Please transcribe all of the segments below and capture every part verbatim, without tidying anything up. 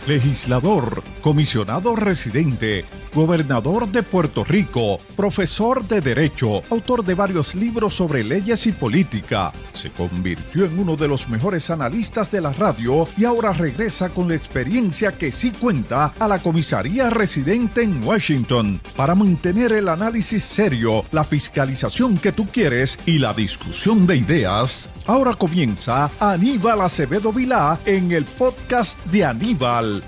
legislador, comisionado residente, gobernador de Puerto Rico, profesor de Derecho, autor de varios libros sobre leyes y política. Se convirtió en uno de los mejores analistas de la radio y ahora regresa con la experiencia que sí cuenta a la comisaría residente en Washington para mantener el análisis serio, la fiscalización que tú quieres y la discusión de ideas. Ahora comienza Aníbal Acevedo Vilá en el podcast de Aníbal.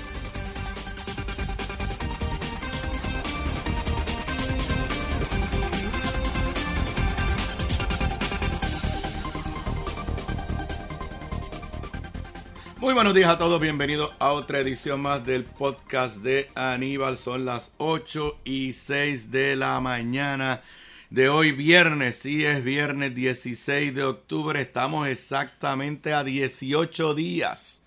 Muy buenos días a todos, bienvenidos a otra edición más del podcast de Aníbal. Son las ocho y seis de la mañana de hoy viernes. Sí, es viernes dieciséis de octubre, estamos exactamente a dieciocho días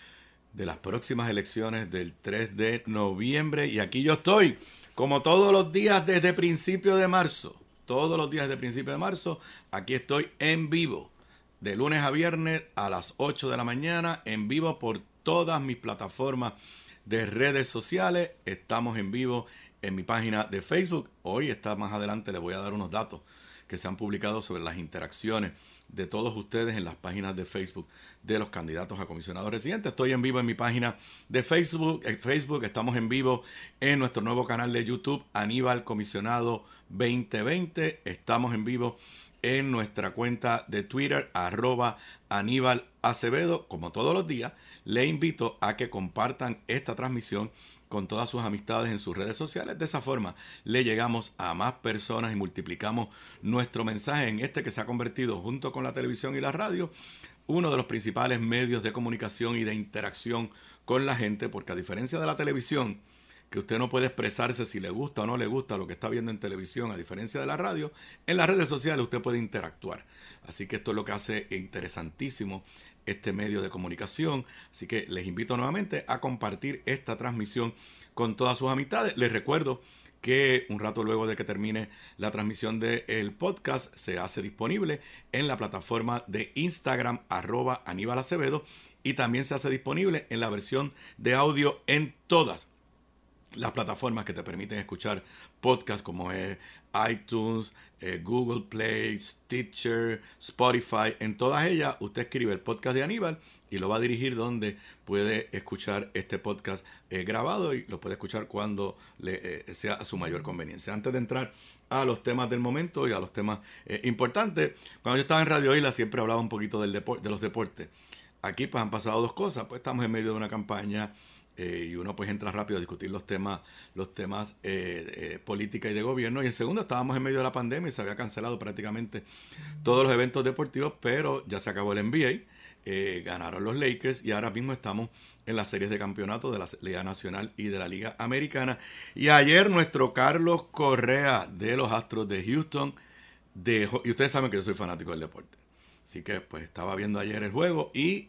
de las próximas elecciones del tres de noviembre. Y aquí yo estoy, como todos los días desde principio de marzo. Todos los días desde principio de marzo, aquí estoy en vivo. De lunes a viernes a las ocho de la mañana, en vivo por todas mis plataformas de redes sociales. Estamos en vivo en mi página de Facebook. Hoy está más adelante, les voy a dar unos datos que se han publicado sobre las interacciones de todos ustedes en las páginas de Facebook de los candidatos a comisionados residentes. Estoy en vivo en mi página de Facebook. En Facebook estamos en vivo en nuestro nuevo canal de YouTube, Aníbal Comisionado veinte veinte. Estamos en vivo en nuestra cuenta de Twitter, arroba Aníbal Acevedo. Como todos los días, le invito a que compartan esta transmisión con todas sus amistades en sus redes sociales. De esa forma, le llegamos a más personas y multiplicamos nuestro mensaje en este que se ha convertido, junto con la televisión y la radio, uno de los principales medios de comunicación y de interacción con la gente, porque a diferencia de la televisión, que usted no puede expresarse si le gusta o no le gusta lo que está viendo en televisión, a diferencia de la radio, en las redes sociales usted puede interactuar. Así que esto es lo que hace interesantísimo este medio de comunicación. Así que les invito nuevamente a compartir esta transmisión con todas sus amistades. Les recuerdo que un rato luego de que termine la transmisión del podcast, se hace disponible en la plataforma de Instagram, arroba Aníbal Acevedo, y también se hace disponible en la versión de audio en todas las plataformas que te permiten escuchar podcasts como es iTunes, eh, Google Play, Stitcher, Spotify. En todas ellas usted escribe el podcast de Aníbal y lo va a dirigir donde puede escuchar este podcast eh, grabado, y lo puede escuchar cuando le eh, sea a su mayor conveniencia. Antes de entrar a los temas del momento y a los temas eh, importantes, cuando yo estaba en Radio Isla siempre hablaba un poquito del depor- de los deportes. Aquí pues han pasado dos cosas. Pues estamos en medio de una campaña Eh, y uno pues entra rápido a discutir los temas, los temas eh, eh, política y de gobierno. Y en segundo, estábamos en medio de la pandemia y se había cancelado prácticamente todos los eventos deportivos, pero ya se acabó el N B A, eh, ganaron los Lakers y ahora mismo estamos en las series de campeonato de la Liga Nacional y de la Liga Americana. Y ayer nuestro Carlos Correa de los Astros de Houston dejó, y ustedes saben que yo soy fanático del deporte, así que pues estaba viendo ayer el juego y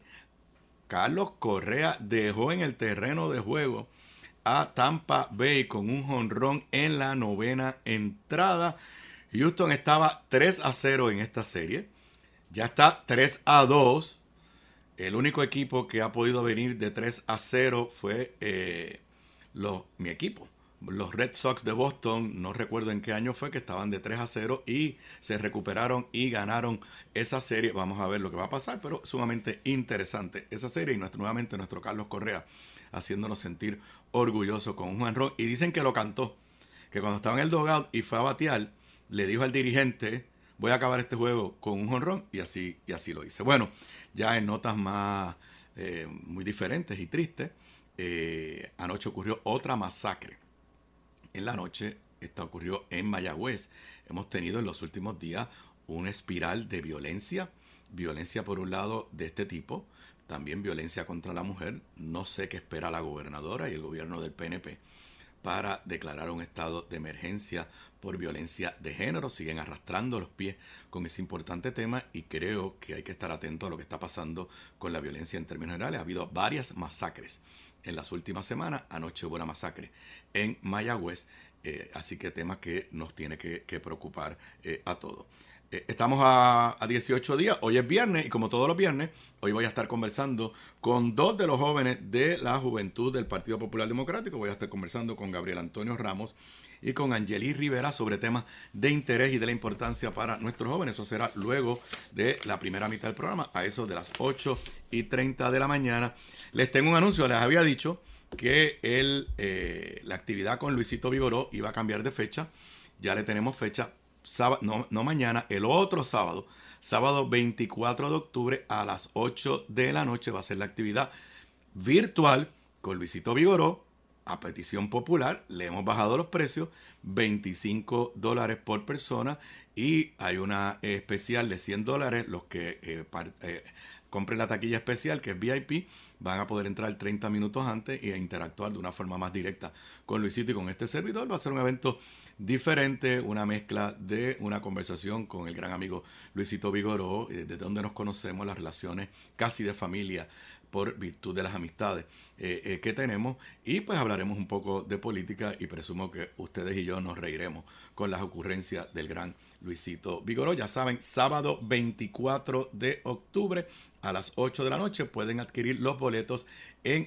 Carlos Correa dejó en el terreno de juego a Tampa Bay con un jonrón en la novena entrada. Houston estaba tres a cero en esta serie. Ya está tres a dos. El único equipo que ha podido venir de tres a cero fue eh, los, mi equipo. Los Red Sox de Boston, no recuerdo en qué año fue, que estaban de tres a cero y se recuperaron y ganaron esa serie. Vamos a ver lo que va a pasar, pero sumamente interesante esa serie. Y nuestro, nuevamente nuestro Carlos Correa haciéndonos sentir orgullosos con un jonrón. Y dicen que lo cantó, que cuando estaba en el dugout y fue a batear, le dijo al dirigente: voy a acabar este juego con un jonrón, y así, y así lo hice. Bueno, ya en notas más eh, muy diferentes y tristes, eh, anoche ocurrió otra masacre. En la noche, esta ocurrió en Mayagüez. Hemos tenido en los últimos días una espiral de violencia. Violencia por un lado de este tipo, también violencia contra la mujer. No sé qué espera la gobernadora y el gobierno del P N P para declarar un estado de emergencia por violencia de género. Siguen arrastrando los pies con ese importante tema y creo que hay que estar atento a lo que está pasando con la violencia en términos generales. Ha habido varias masacres en las últimas semanas. Anoche hubo una masacre en Mayagüez, eh, así que temas que nos tiene que, que preocupar eh, a todos. eh, estamos a, a dieciocho días, hoy es viernes y como todos los viernes, hoy voy a estar conversando con dos de los jóvenes de la juventud del Partido Popular Democrático. Voy a estar conversando con Gabriel Antonio Ramos y con Angeli Rivera sobre temas de interés y de la importancia para nuestros jóvenes. Eso será luego de la primera mitad del programa, a eso de las ocho y treinta de la mañana. Les tengo un anuncio, les había dicho que el, eh, la actividad con Luisito Vigoró iba a cambiar de fecha. Ya le tenemos fecha, sábado, no, no mañana, el otro sábado, sábado veinticuatro de octubre a las ocho de la noche va a ser la actividad virtual con Luisito Vigoró. A petición popular le hemos bajado los precios, veinticinco dólares por persona, y hay una especial de cien dólares. Los que eh, par, eh, compren la taquilla especial, que es V I P, van a poder entrar treinta minutos antes e interactuar de una forma más directa con Luisito y con este servidor. Va a ser un evento diferente, una mezcla de una conversación con el gran amigo Luisito Vigoró, desde donde nos conocemos, las relaciones casi de familia por virtud de las amistades eh, eh, que tenemos, y pues hablaremos un poco de política y presumo que ustedes y yo nos reiremos con las ocurrencias del gran Luisito Vigoró. Ya saben, sábado veinticuatro de octubre a las ocho de la noche pueden adquirir los boletos en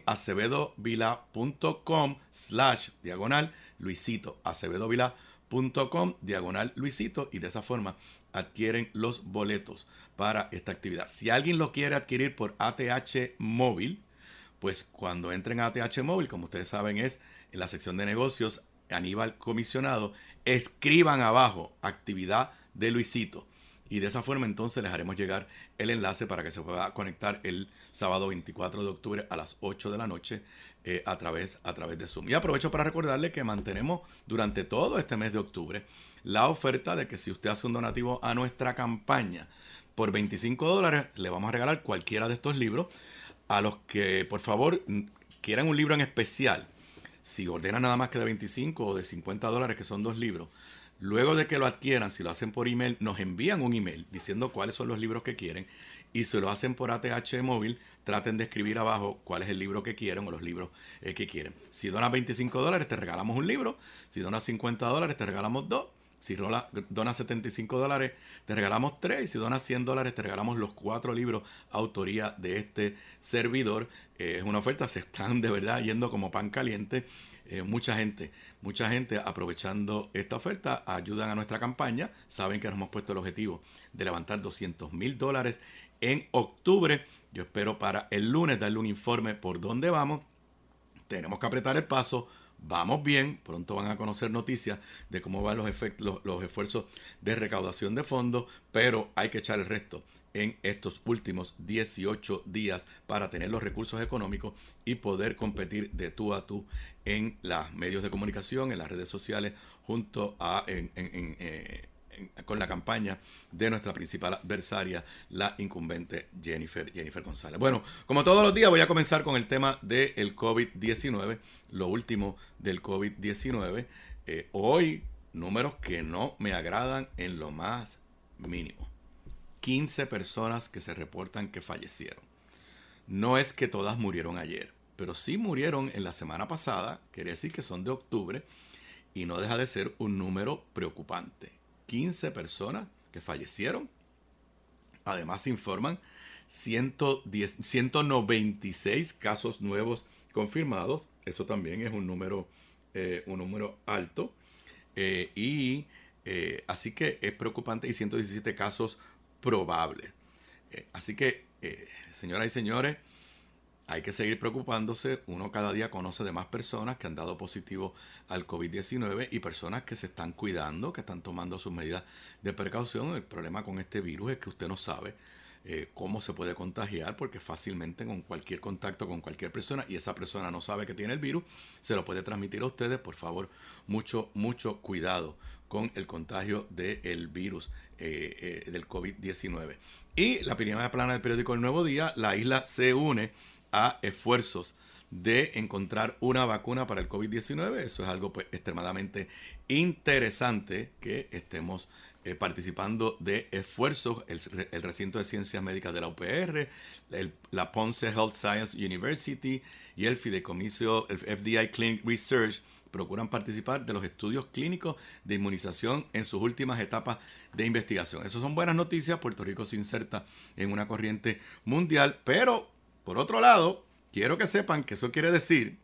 acevedovila.com slash diagonal Luisito, acevedovila.com diagonal Luisito, y de esa forma adquieren los boletos para esta actividad. Si alguien lo quiere adquirir por A T H Móvil, pues cuando entren a A T H Móvil, como ustedes saben, es en la sección de negocios, Aníbal Comisionado, escriban abajo actividad de Luisito, y de esa forma entonces les haremos llegar el enlace para que se pueda conectar el sábado veinticuatro de octubre a las ocho de la noche eh, a, través, a través de Zoom. Y aprovecho para recordarle que mantenemos durante todo este mes de octubre la oferta de que si usted hace un donativo a nuestra campaña por veinticinco dólares, le vamos a regalar cualquiera de estos libros. A los que por favor quieran un libro en especial, si ordenan nada más que de veinticinco o de cincuenta dólares, que son dos libros, luego de que lo adquieran, si lo hacen por email, nos envían un email diciendo cuáles son los libros que quieren, y si lo hacen por A T H Móvil, traten de escribir abajo cuál es el libro que quieren o los libros eh, que quieren. Si donas veinticinco dólares, te regalamos un libro. Si donas cincuenta dólares, te regalamos dos. Si donas setenta y cinco dólares, te regalamos tres. Y si donas cien dólares, te regalamos los cuatro libros autoría de este servidor. Eh, es una oferta, se están de verdad yendo como pan caliente. Eh, mucha gente, mucha gente aprovechando esta oferta, ayudan a nuestra campaña. Saben que nos hemos puesto el objetivo de levantar doscientos mil dólares en octubre. Yo espero para el lunes darle un informe por dónde vamos. Tenemos que apretar el paso. Vamos bien, pronto van a conocer noticias de cómo van los, efectos, los, los esfuerzos de recaudación de fondos, pero hay que echar el resto en estos últimos dieciocho días para tener los recursos económicos y poder competir de tú a tú en los medios de comunicación, en las redes sociales, junto a en, en, en, eh, con la campaña de nuestra principal adversaria, la incumbente Jennifer, Jennifer González. Bueno, como todos los días voy a comenzar con el tema del COVID diecinueve, lo último del COVID diecinueve. Eh, hoy, números que no me agradan en lo más mínimo. quince personas que se reportan que fallecieron. No es que todas murieron ayer, pero sí murieron en la semana pasada, quiere decir que son de octubre, y no deja de ser un número preocupante. quince personas que fallecieron. Además se informan ciento diez, ciento noventa y seis casos nuevos confirmados. Eso también es un número, eh, un número alto. Eh, y eh, así que es preocupante. Y ciento diecisiete casos probables. Eh, así que, eh, señoras y señores, hay que seguir preocupándose. Uno cada día conoce de más personas que han dado positivo al COVID diecinueve y personas que se están cuidando, que están tomando sus medidas de precaución. El problema con este virus es que usted no sabe eh, cómo se puede contagiar, porque fácilmente con cualquier contacto con cualquier persona, y esa persona no sabe que tiene el virus, se lo puede transmitir a ustedes. Por favor, mucho, mucho cuidado con el contagio del virus eh, eh, del COVID diecinueve. Y la primera plana del periódico El Nuevo Día, la isla se une a esfuerzos de encontrar una vacuna para el COVID diecinueve. Eso es algo pues extremadamente interesante, que estemos eh, participando de esfuerzos. El, el recinto de ciencias médicas de la U P R, el, la Ponce Health Science University y el fideicomiso, el F D I Clinic Research, procuran participar de los estudios clínicos de inmunización en sus últimas etapas de investigación. Esas son buenas noticias. Puerto Rico se inserta en una corriente mundial, pero por otro lado, quiero que sepan que eso quiere decir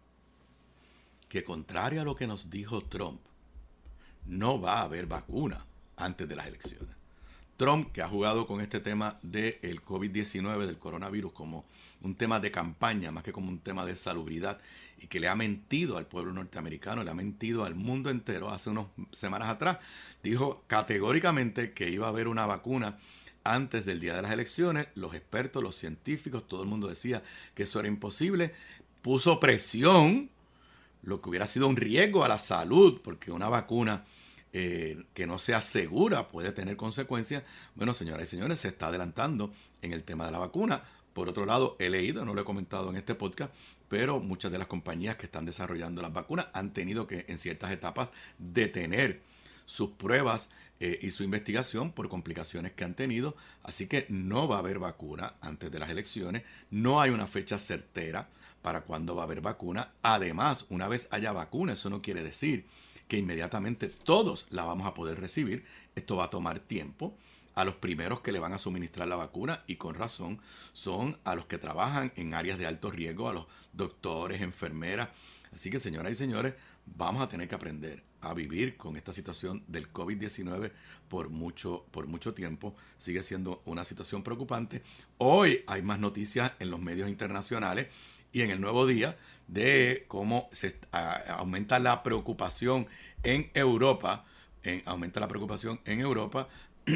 que, contrario a lo que nos dijo Trump, no va a haber vacuna antes de las elecciones. Trump, que ha jugado con este tema del COVID diecinueve, del coronavirus, como un tema de campaña, más que como un tema de salubridad, y que le ha mentido al pueblo norteamericano, le ha mentido al mundo entero. Hace unas semanas atrás dijo categóricamente que iba a haber una vacuna antes del día de las elecciones. Los expertos, los científicos, todo el mundo decía que eso era imposible. Puso presión, lo que hubiera sido un riesgo a la salud, porque una vacuna Eh, que no sea segura puede tener consecuencias. Bueno, señoras y señores, se está adelantando en el tema de la vacuna. Por otro lado, he leído, no lo he comentado en este podcast, pero muchas de las compañías que están desarrollando las vacunas han tenido que en ciertas etapas detener sus pruebas eh, y su investigación por complicaciones que han tenido. Así que no va a haber vacuna antes de las elecciones. No hay una fecha certera para cuándo va a haber vacuna. Además, una vez haya vacuna, eso no quiere decir que inmediatamente todos la vamos a poder recibir. Esto va a tomar tiempo. A los primeros que le van a suministrar la vacuna, y con razón, son a los que trabajan en áreas de alto riesgo, a los doctores, enfermeras. Así que, señoras y señores, vamos a tener que aprender a vivir con esta situación del COVID diecinueve por mucho, por mucho tiempo. Sigue siendo una situación preocupante. Hoy hay más noticias en los medios internacionales y en el Nuevo Día de cómo se a, aumenta la preocupación en Europa, en, aumenta la preocupación en Europa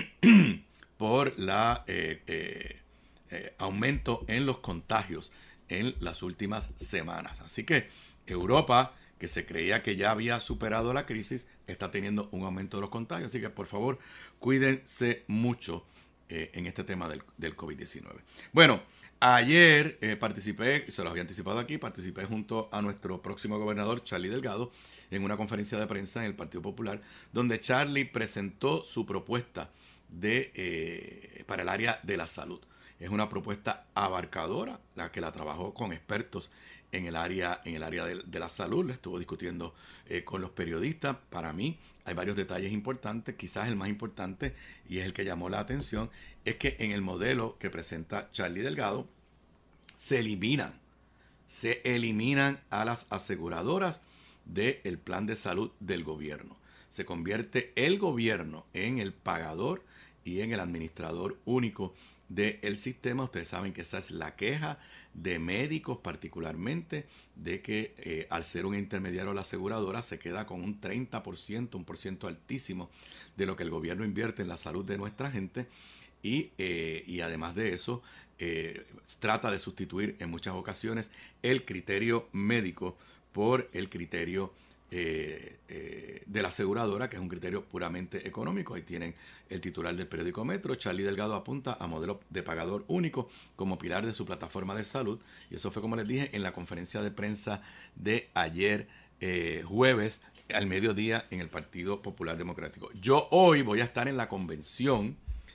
por la eh, eh, eh, aumento en los contagios en las últimas semanas. Así que Europa, que se creía que ya había superado la crisis, está teniendo un aumento de los contagios. Así que, por favor, cuídense mucho eh, en este tema del, del COVID diecinueve. Bueno, ayer eh, participé, se los había anticipado aquí, participé junto a nuestro próximo gobernador, Charlie Delgado, en una conferencia de prensa en el Partido Popular, donde Charlie presentó su propuesta de, eh, para el área de la salud. Es una propuesta abarcadora, la que la trabajó con expertos en el área, en el área de, de la salud. Le estuvo discutiendo eh, con los periodistas. Para mí hay varios detalles importantes. Quizás el más importante, y es el que llamó la atención, es que en el modelo que presenta Charlie Delgado se eliminan, se eliminan a las aseguradoras del plan de salud del gobierno. Se convierte el gobierno en el pagador y en el administrador único del sistema. Ustedes saben que esa es la queja de médicos particularmente, de que eh, al ser un intermediario la aseguradora se queda con un treinta por ciento, un por ciento altísimo de lo que el gobierno invierte en la salud de nuestra gente, y, eh, y además de eso eh, trata de sustituir en muchas ocasiones el criterio médico por el criterio Eh, eh, de la aseguradora, que es un criterio puramente económico. Ahí tienen el titular del periódico Metro. Charlie Delgado apunta a modelo de pagador único como pilar de su plataforma de salud, y eso fue, como les dije, en la conferencia de prensa de ayer eh, jueves al mediodía en el Partido Popular Democrático. Yo hoy voy a estar en la convención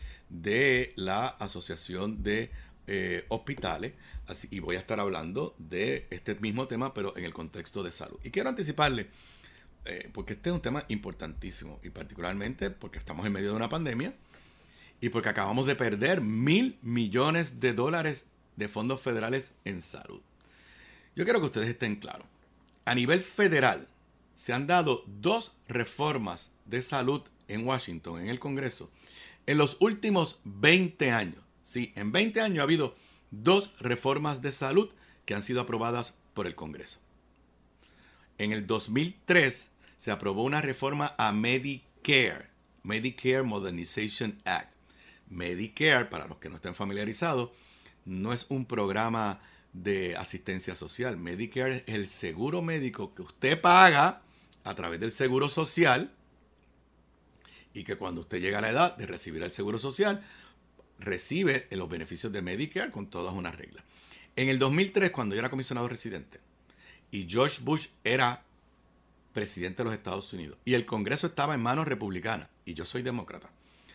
de la Asociación de Eh, hospitales, así, y voy a estar hablando de este mismo tema, pero en el contexto de salud. Y quiero anticiparle, eh, porque este es un tema importantísimo, y particularmente porque estamos en medio de una pandemia y porque acabamos de perder mil millones de dólares de fondos federales en salud. Yo quiero que ustedes estén claros. A nivel federal se han dado dos reformas de salud en Washington, en el Congreso, en los últimos veinte años. Sí, en veinte años ha habido dos reformas de salud que han sido aprobadas por el Congreso. En el dos mil tres se aprobó una reforma a Medicare, Medicare Modernization Act. Medicare, para los que no estén familiarizados, no es un programa de asistencia social. Medicare es el seguro médico que usted paga a través del seguro social, y que cuando usted llega a la edad de recibir el seguro social, recibe los beneficios de Medicare con todas unas reglas. En el dos mil tres, cuando yo era comisionado residente y George Bush era presidente de los Estados Unidos y el Congreso estaba en manos republicanas y yo soy demócrata,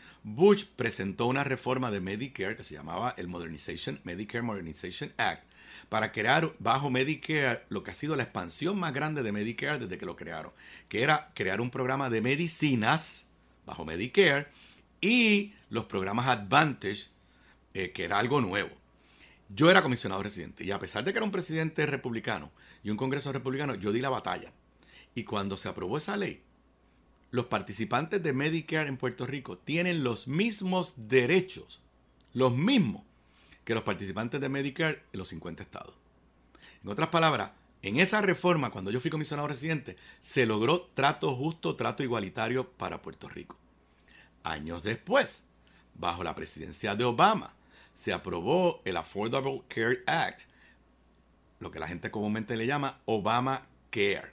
Bush presentó una reforma de Medicare que se llamaba el Modernization, Medicare Modernization Act, para crear bajo Medicare lo que ha sido la expansión más grande de Medicare desde que lo crearon, que era crear un programa de medicinas bajo Medicare y los programas Advantage, eh, que era algo nuevo. Yo era comisionado residente y a pesar de que era un presidente republicano y un congreso republicano, yo di la batalla. Y cuando se aprobó esa ley, los participantes de Medicare en Puerto Rico tienen los mismos derechos, los mismos, que los participantes de Medicare en los cincuenta estados. En otras palabras, en esa reforma, cuando yo fui comisionado residente, se logró trato justo, trato igualitario para Puerto Rico. Años después, bajo la presidencia de Obama, se aprobó el Affordable Care Act, lo que la gente comúnmente le llama Obamacare.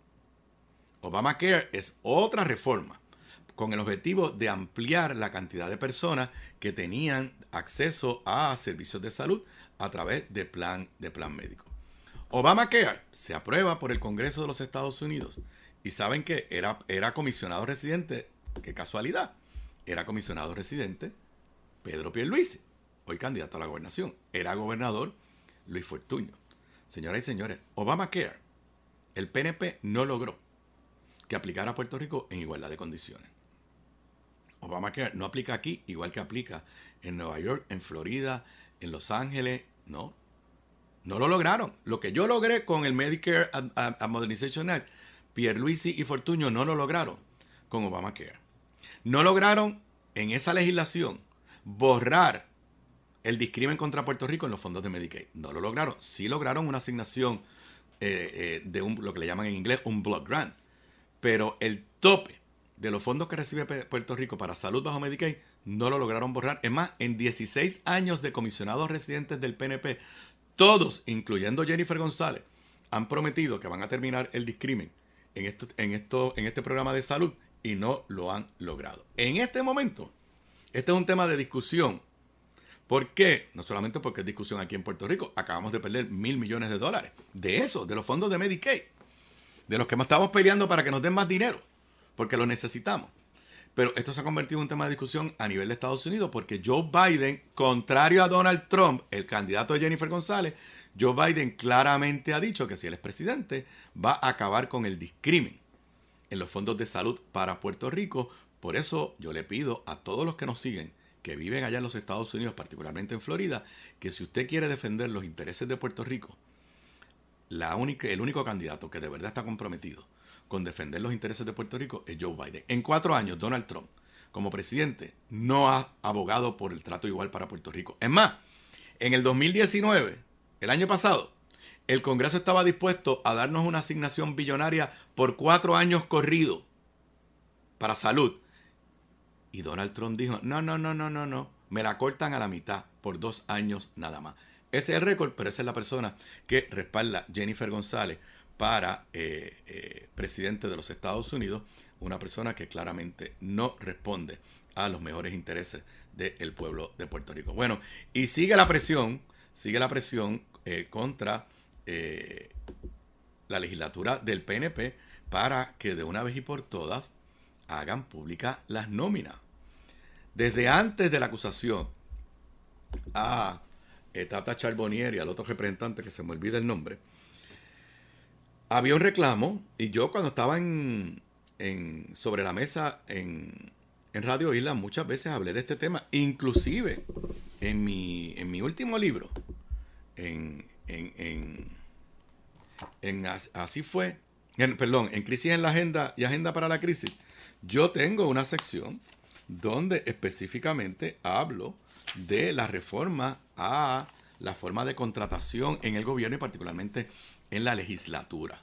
Obamacare es otra reforma con el objetivo de ampliar la cantidad de personas que tenían acceso a servicios de salud a través de plan, de plan médico. Obamacare se aprueba por el Congreso de los Estados Unidos y saben que era, era comisionado residente, qué casualidad, era comisionado residente Pedro Pierluisi, hoy candidato a la gobernación. Era gobernador Luis Fortuño. Señoras y señores, Obamacare, el P N P no logró que aplicara a Puerto Rico en igualdad de condiciones. Obamacare no aplica aquí igual que aplica en Nueva York, en Florida, en Los Ángeles. No, no lo lograron. Lo que yo logré con el Medicare Modernization Act, Pierluisi y Fortuño no lo lograron con Obamacare. No lograron en esa legislación borrar el discrimen contra Puerto Rico en los fondos de Medicaid. No lo lograron. Sí lograron una asignación eh, eh, de un, lo que le llaman en inglés un block grant. Pero el tope de los fondos que recibe Puerto Rico para salud bajo Medicaid no lo lograron borrar. Es más, en dieciséis años de comisionados residentes del P N P, todos, incluyendo Jennifer González, han prometido que van a terminar el discrimen en, esto, en, esto, en este programa de salud y no lo han logrado. En este momento, este es un tema de discusión. ¿Por qué? No solamente porque es discusión aquí en Puerto Rico. Acabamos de perder mil millones de dólares. De eso, de los fondos de Medicaid. De los que estamos peleando para que nos den más dinero. Porque lo necesitamos. Pero esto se ha convertido en un tema de discusión a nivel de Estados Unidos porque Joe Biden, contrario a Donald Trump, el candidato de Jennifer González, Joe Biden claramente ha dicho que si él es presidente va a acabar con el discrimen en los fondos de salud para Puerto Rico. Por eso yo le pido a todos los que nos siguen, que viven allá en los Estados Unidos, particularmente en Florida, que si usted quiere defender los intereses de Puerto Rico, la única, el único candidato que de verdad está comprometido con defender los intereses de Puerto Rico es Joe Biden. En cuatro años, Donald Trump, como presidente, no ha abogado por el trato igual para Puerto Rico. Es más, en el dos mil diecinueve, el año pasado, el Congreso estaba dispuesto a darnos una asignación billonaria por cuatro años corridos para salud. Y Donald Trump dijo, no, no, no, no, no, no, me la cortan a la mitad por dos años nada más. Ese es el récord, pero esa es la persona que respalda Jennifer González para eh, eh, presidente de los Estados Unidos, una persona que claramente no responde a los mejores intereses del pueblo de Puerto Rico. Bueno, y sigue la presión, sigue la presión eh, contra eh, la legislatura del P N P para que de una vez y por todas hagan públicas las nóminas. Desde antes de la acusación a eh, Tata Charbonnier y al otro representante que se me olvida el nombre, había un reclamo y yo cuando estaba en, en sobre la mesa en, en Radio Isla muchas veces hablé de este tema, inclusive en mi, en mi último libro, en, en, en, en Así fue, en, perdón, en Crisis en la Agenda y Agenda para la Crisis, yo tengo una sección donde específicamente hablo de la reforma a la forma de contratación en el gobierno y particularmente en la legislatura.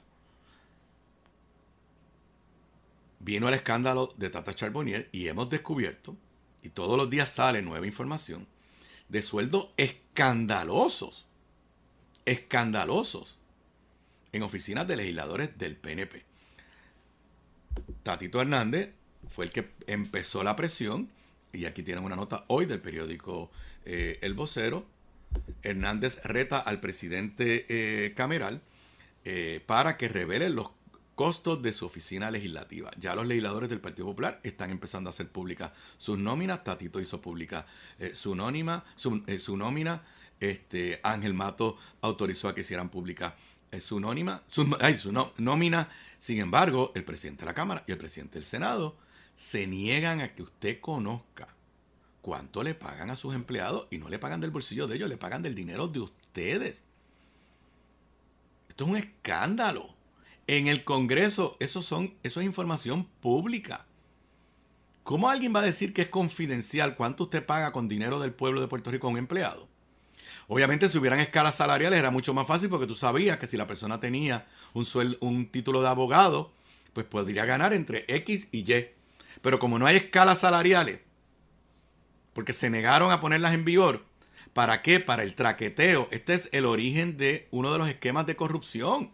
Vino el escándalo de Tata Charbonnier y hemos descubierto, y todos los días sale nueva información, de sueldos escandalosos, escandalosos, en oficinas de legisladores del P N P. Tatito Hernández fue el que empezó la presión, y aquí tienen una nota hoy del periódico eh, El Vocero. Hernández reta al presidente eh, Cameral eh, para que revele los costos de su oficina legislativa. Ya los legisladores del Partido Popular están empezando a hacer públicas sus nóminas. Tatito hizo pública eh, su, nónima, su, eh, su nómina. este, Ángel Mato autorizó a que hicieran pública su, nónima, su, ay, su no, nómina. Sin embargo, el presidente de la Cámara y el presidente del Senado se niegan a que usted conozca cuánto le pagan a sus empleados, y no le pagan del bolsillo de ellos, le pagan del dinero de ustedes. Esto es un escándalo. En el Congreso, eso, son, eso es información pública. ¿Cómo alguien va a decir que es confidencial cuánto usted paga con dinero del pueblo de Puerto Rico a un empleado? Obviamente, si hubieran escalas salariales era mucho más fácil, porque tú sabías que si la persona tenía un, suel, un título de abogado, pues podría ganar entre X y Y. Pero como no hay escalas salariales, porque se negaron a ponerlas en vigor, ¿para qué? Para el traqueteo. Este es el origen de uno de los esquemas de corrupción.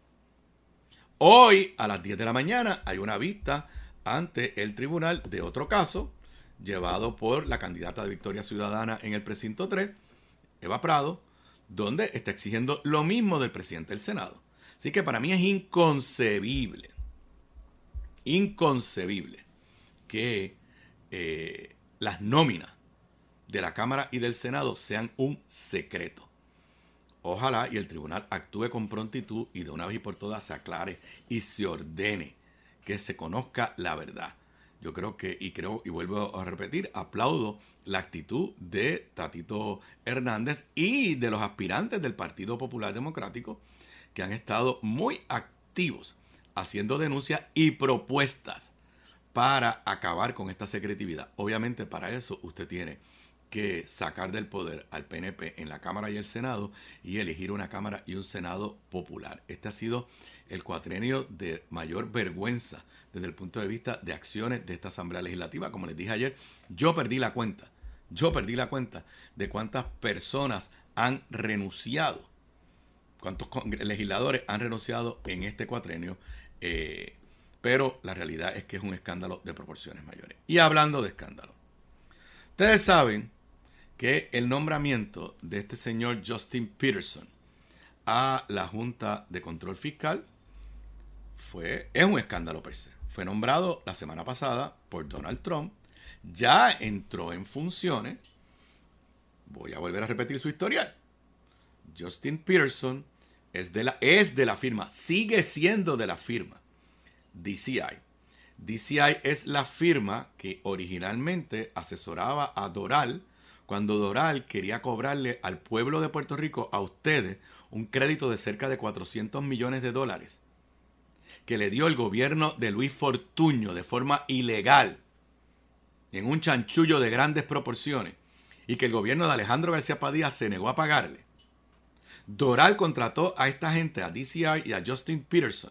Hoy, a las diez de la mañana, hay una vista ante el tribunal de otro caso, llevado por la candidata de Victoria Ciudadana en el precinto tres, Eva Prado, donde está exigiendo lo mismo del presidente del Senado. Así que para mí es inconcebible, inconcebible que eh, las nóminas de la Cámara y del Senado sean un secreto. Ojalá y el tribunal actúe con prontitud y de una vez y por todas se aclare y se ordene que se conozca la verdad. Yo creo que, y creo, y vuelvo a repetir, aplaudo la actitud de Tatito Hernández y de los aspirantes del Partido Popular Democrático, que han estado muy activos haciendo denuncias y propuestas para acabar con esta secretividad. Obviamente, para eso usted tiene que sacar del poder al P N P en la Cámara y el Senado y elegir una Cámara y un Senado popular. Este ha sido el cuatrienio de mayor vergüenza desde el punto de vista de acciones de esta Asamblea Legislativa. Como les dije ayer, yo perdí la cuenta, yo perdí la cuenta de cuántas personas han renunciado, cuántos legisladores han renunciado en este cuatrienio, eh, pero la realidad es que es un escándalo de proporciones mayores. Y hablando de escándalo, ustedes saben que el nombramiento de este señor Justin Peterson a la Junta de Control Fiscal fue, es un escándalo per se. Fue nombrado la semana pasada por Donald Trump, ya entró en funciones. Voy a volver a repetir su historial. Justin Peterson es de la, es de la firma, sigue siendo de la firma D C I. D C I es la firma que originalmente asesoraba a Doral cuando Doral quería cobrarle al pueblo de Puerto Rico, a ustedes, un crédito de cerca de cuatrocientos millones de dólares que le dio el gobierno de Luis Fortuño de forma ilegal, en un chanchullo de grandes proporciones, y que el gobierno de Alejandro García Padilla se negó a pagarle. Doral contrató a esta gente, a D C I y a Justin Peterson,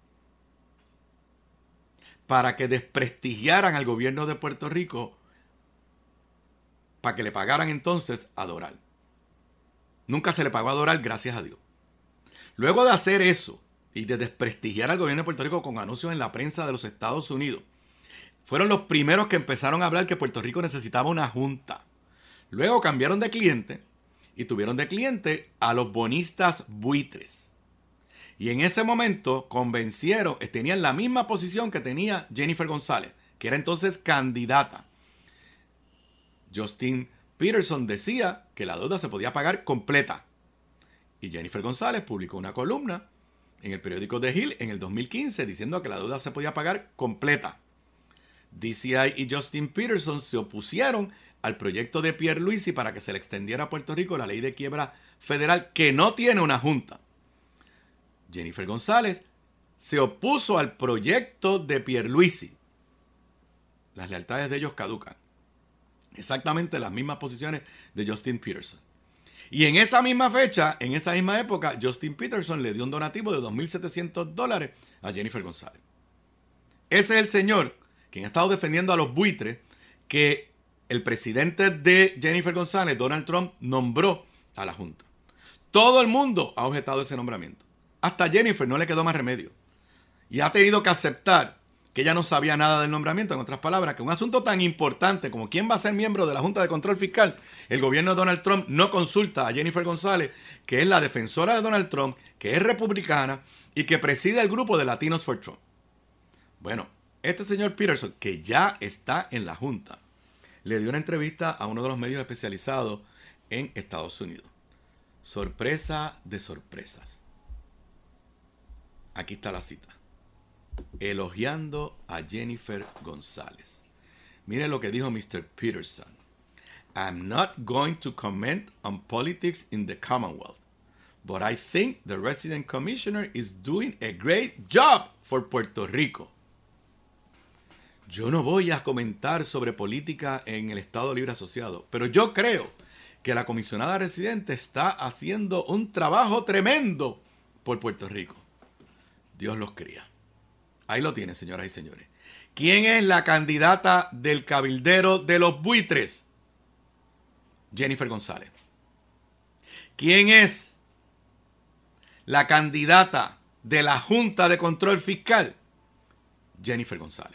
para que desprestigiaran al gobierno de Puerto Rico, para que le pagaran entonces a Doral. Nunca se le pagó a Doral, gracias a Dios. Luego de hacer eso y de desprestigiar al gobierno de Puerto Rico con anuncios en la prensa de los Estados Unidos, fueron los primeros que empezaron a hablar que Puerto Rico necesitaba una junta. Luego cambiaron de cliente y tuvieron de cliente a los bonistas buitres. Y en ese momento convencieron, tenían la misma posición que tenía Jennifer González, que era entonces candidata. Justin Peterson decía que la deuda se podía pagar completa. Y Jennifer González publicó una columna en el periódico The Hill en el dos mil quince diciendo que la deuda se podía pagar completa. D C I y Justin Peterson se opusieron al proyecto de Pierluisi para que se le extendiera a Puerto Rico la ley de quiebra federal, que no tiene una junta. Jennifer González se opuso al proyecto de Pierluisi. Las lealtades de ellos caducan. Exactamente las mismas posiciones de Justin Peterson. Y en esa misma fecha, en esa misma época, Justin Peterson le dio un donativo de dos mil setecientos dólares a Jennifer González. Ese es el señor quien ha estado defendiendo a los buitres que el presidente de Jennifer González, Donald Trump, nombró a la Junta. Todo el mundo ha objetado ese nombramiento. Hasta Jennifer no le quedó más remedio. Y ha tenido que aceptar que ella no sabía nada del nombramiento. En otras palabras, que un asunto tan importante como quién va a ser miembro de la Junta de Control Fiscal, el gobierno de Donald Trump no consulta a Jennifer González, que es la defensora de Donald Trump, que es republicana y que preside el grupo de Latinos for Trump. Bueno, este señor Peterson, que ya está en la Junta, le dio una entrevista a uno de los medios especializados en Estados Unidos. sorpresa de sorpresas. Aquí está la cita. Elogiando a Jennifer González. Miren lo que dijo mister Peterson. I'm not going to comment on politics in the Commonwealth, but I think the resident commissioner is doing a great job for Puerto Rico. Yo no voy a comentar sobre política en el Estado Libre Asociado, pero yo creo que la comisionada residente está haciendo un trabajo tremendo por Puerto Rico. Dios los cría. Ahí lo tienen, señoras y señores. ¿Quién es la candidata del cabildero de los buitres? Jennifer González. ¿Quién es la candidata de la Junta de Control Fiscal? Jennifer González.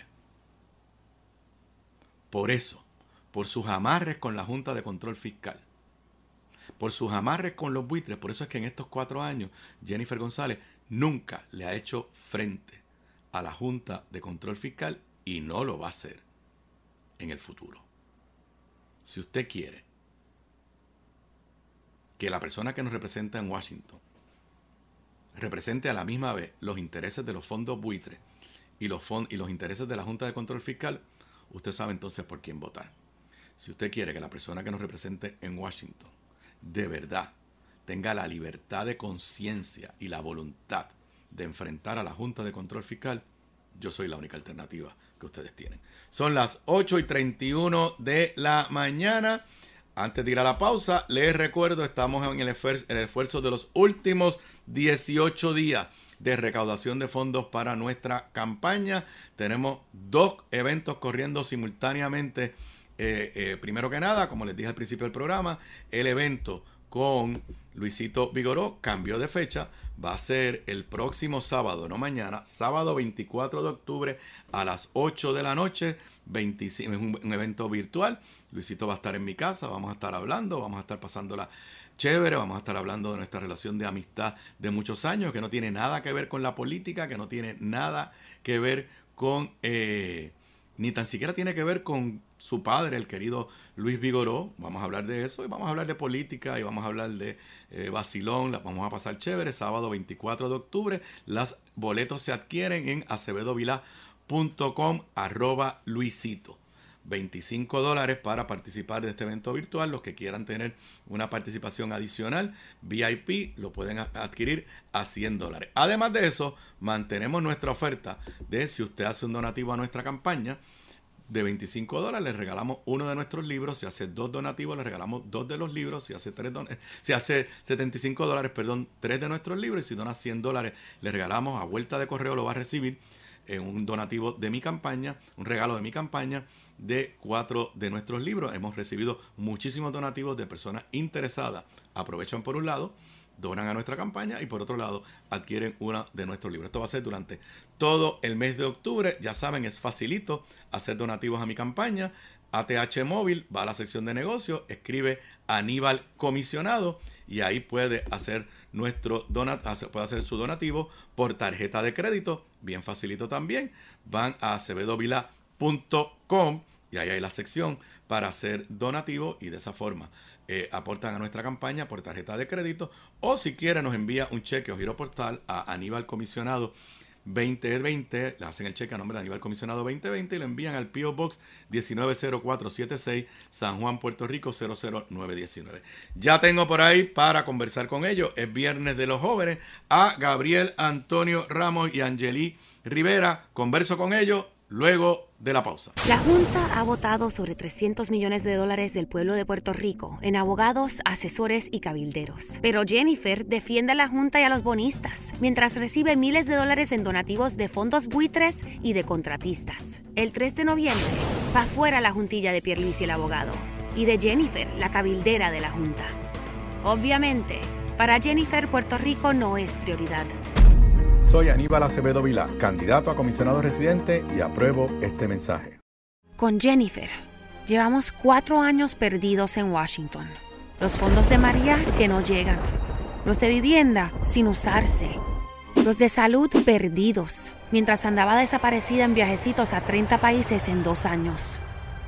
Por eso, por sus amarres con la Junta de Control Fiscal, por sus amarres con los buitres, por eso es que en estos cuatro años Jennifer González nunca le ha hecho frente a la Junta de Control Fiscal y no lo va a hacer en el futuro. Si usted quiere que la persona que nos representa en Washington represente a la misma vez los intereses de los fondos buitres y los, fond- y los intereses de la Junta de Control Fiscal, usted sabe entonces por quién votar. Si usted quiere que la persona que nos represente en Washington de verdad tenga la libertad de conciencia y la voluntad de enfrentar a la Junta de Control Fiscal, yo soy la única alternativa que ustedes tienen. Son las ocho y treinta y uno de la mañana. Antes de ir a la pausa, les recuerdo, estamos en el, esfuerzo, en el esfuerzo de los últimos dieciocho días de recaudación de fondos para nuestra campaña. Tenemos dos eventos corriendo simultáneamente. Eh, eh, primero que nada, como les dije al principio del programa, el evento con Luisito Vigoró cambió de fecha. Va a ser el próximo sábado, no mañana, sábado veinticuatro de octubre a las ocho de la noche. veinticinco, es un, un evento virtual. Luisito va a estar en mi casa, vamos a estar hablando, vamos a estar pasándola chévere, vamos a estar hablando de nuestra relación de amistad de muchos años, que no tiene nada que ver con la política, que no tiene nada que ver con, eh, ni tan siquiera tiene que ver con su padre, el querido Luis Vigoró. Vamos a hablar de eso y vamos a hablar de política y vamos a hablar de eh, vacilón, la vamos a pasar chévere. Sábado veinticuatro de octubre, los boletos se adquieren en acevedovilá punto com arroba Luisito. veinticinco dólares para participar de este evento virtual. Los que quieran tener una participación adicional V I P lo pueden adquirir a cien dólares. Además de eso, mantenemos nuestra oferta de si usted hace un donativo a nuestra campaña de veinticinco dólares, le regalamos uno de nuestros libros. Si hace dos donativos, le regalamos dos de los libros. Si hace tres don si hace setenta y cinco dólares, perdón, tres de nuestros libros. Y si dona cien dólares, le regalamos a vuelta de correo, lo va a recibir en un donativo de mi campaña, un regalo de mi campaña de cuatro de nuestros libros. Hemos recibido muchísimos donativos de personas interesadas. Aprovechan por un lado, donan a nuestra campaña y por otro lado adquieren uno de nuestros libros. Esto va a ser durante todo el mes de octubre. Ya saben, es facilito hacer donativos a mi campaña. A T H Móvil, va a la sección de negocios, escribe Aníbal Comisionado y ahí puede hacer nuestro donat puede hacer su donativo por tarjeta de crédito, bien facilito también. Van a acevedovilá punto com y ahí hay la sección para hacer donativo y de esa forma eh, aportan a nuestra campaña por tarjeta de crédito, o si quiere nos envía un cheque o giro postal a Aníbal Comisionado veinte veinte, le hacen el cheque a nombre de Aníbal Comisionado veinte veinte y lo envían al P O Box diecinueve cero cuatro setenta y seis, San Juan, Puerto Rico cero cero nueve diecinueve. Ya tengo por ahí para conversar con ellos, es Viernes de los Jóvenes, a Gabriel Antonio Ramos y Angeli Rivera. Converso con ellos luego de la pausa. La Junta ha votado sobre trescientos millones de dólares del pueblo de Puerto Rico en abogados, asesores y cabilderos. Pero Jennifer defiende a la Junta y a los bonistas, mientras recibe miles de dólares en donativos de fondos buitres y de contratistas. El tres de noviembre va fuera la juntilla de Pierluisi el abogado y de Jennifer, la cabildera de la Junta. Obviamente, para Jennifer, Puerto Rico no es prioridad. Soy Aníbal Acevedo Vilá, candidato a comisionado residente, y apruebo este mensaje. Con Jennifer, llevamos cuatro años perdidos en Washington. Los fondos de María que no llegan. Los de vivienda sin usarse. Los de salud perdidos, mientras andaba desaparecida en viajecitos a treinta países en dos años.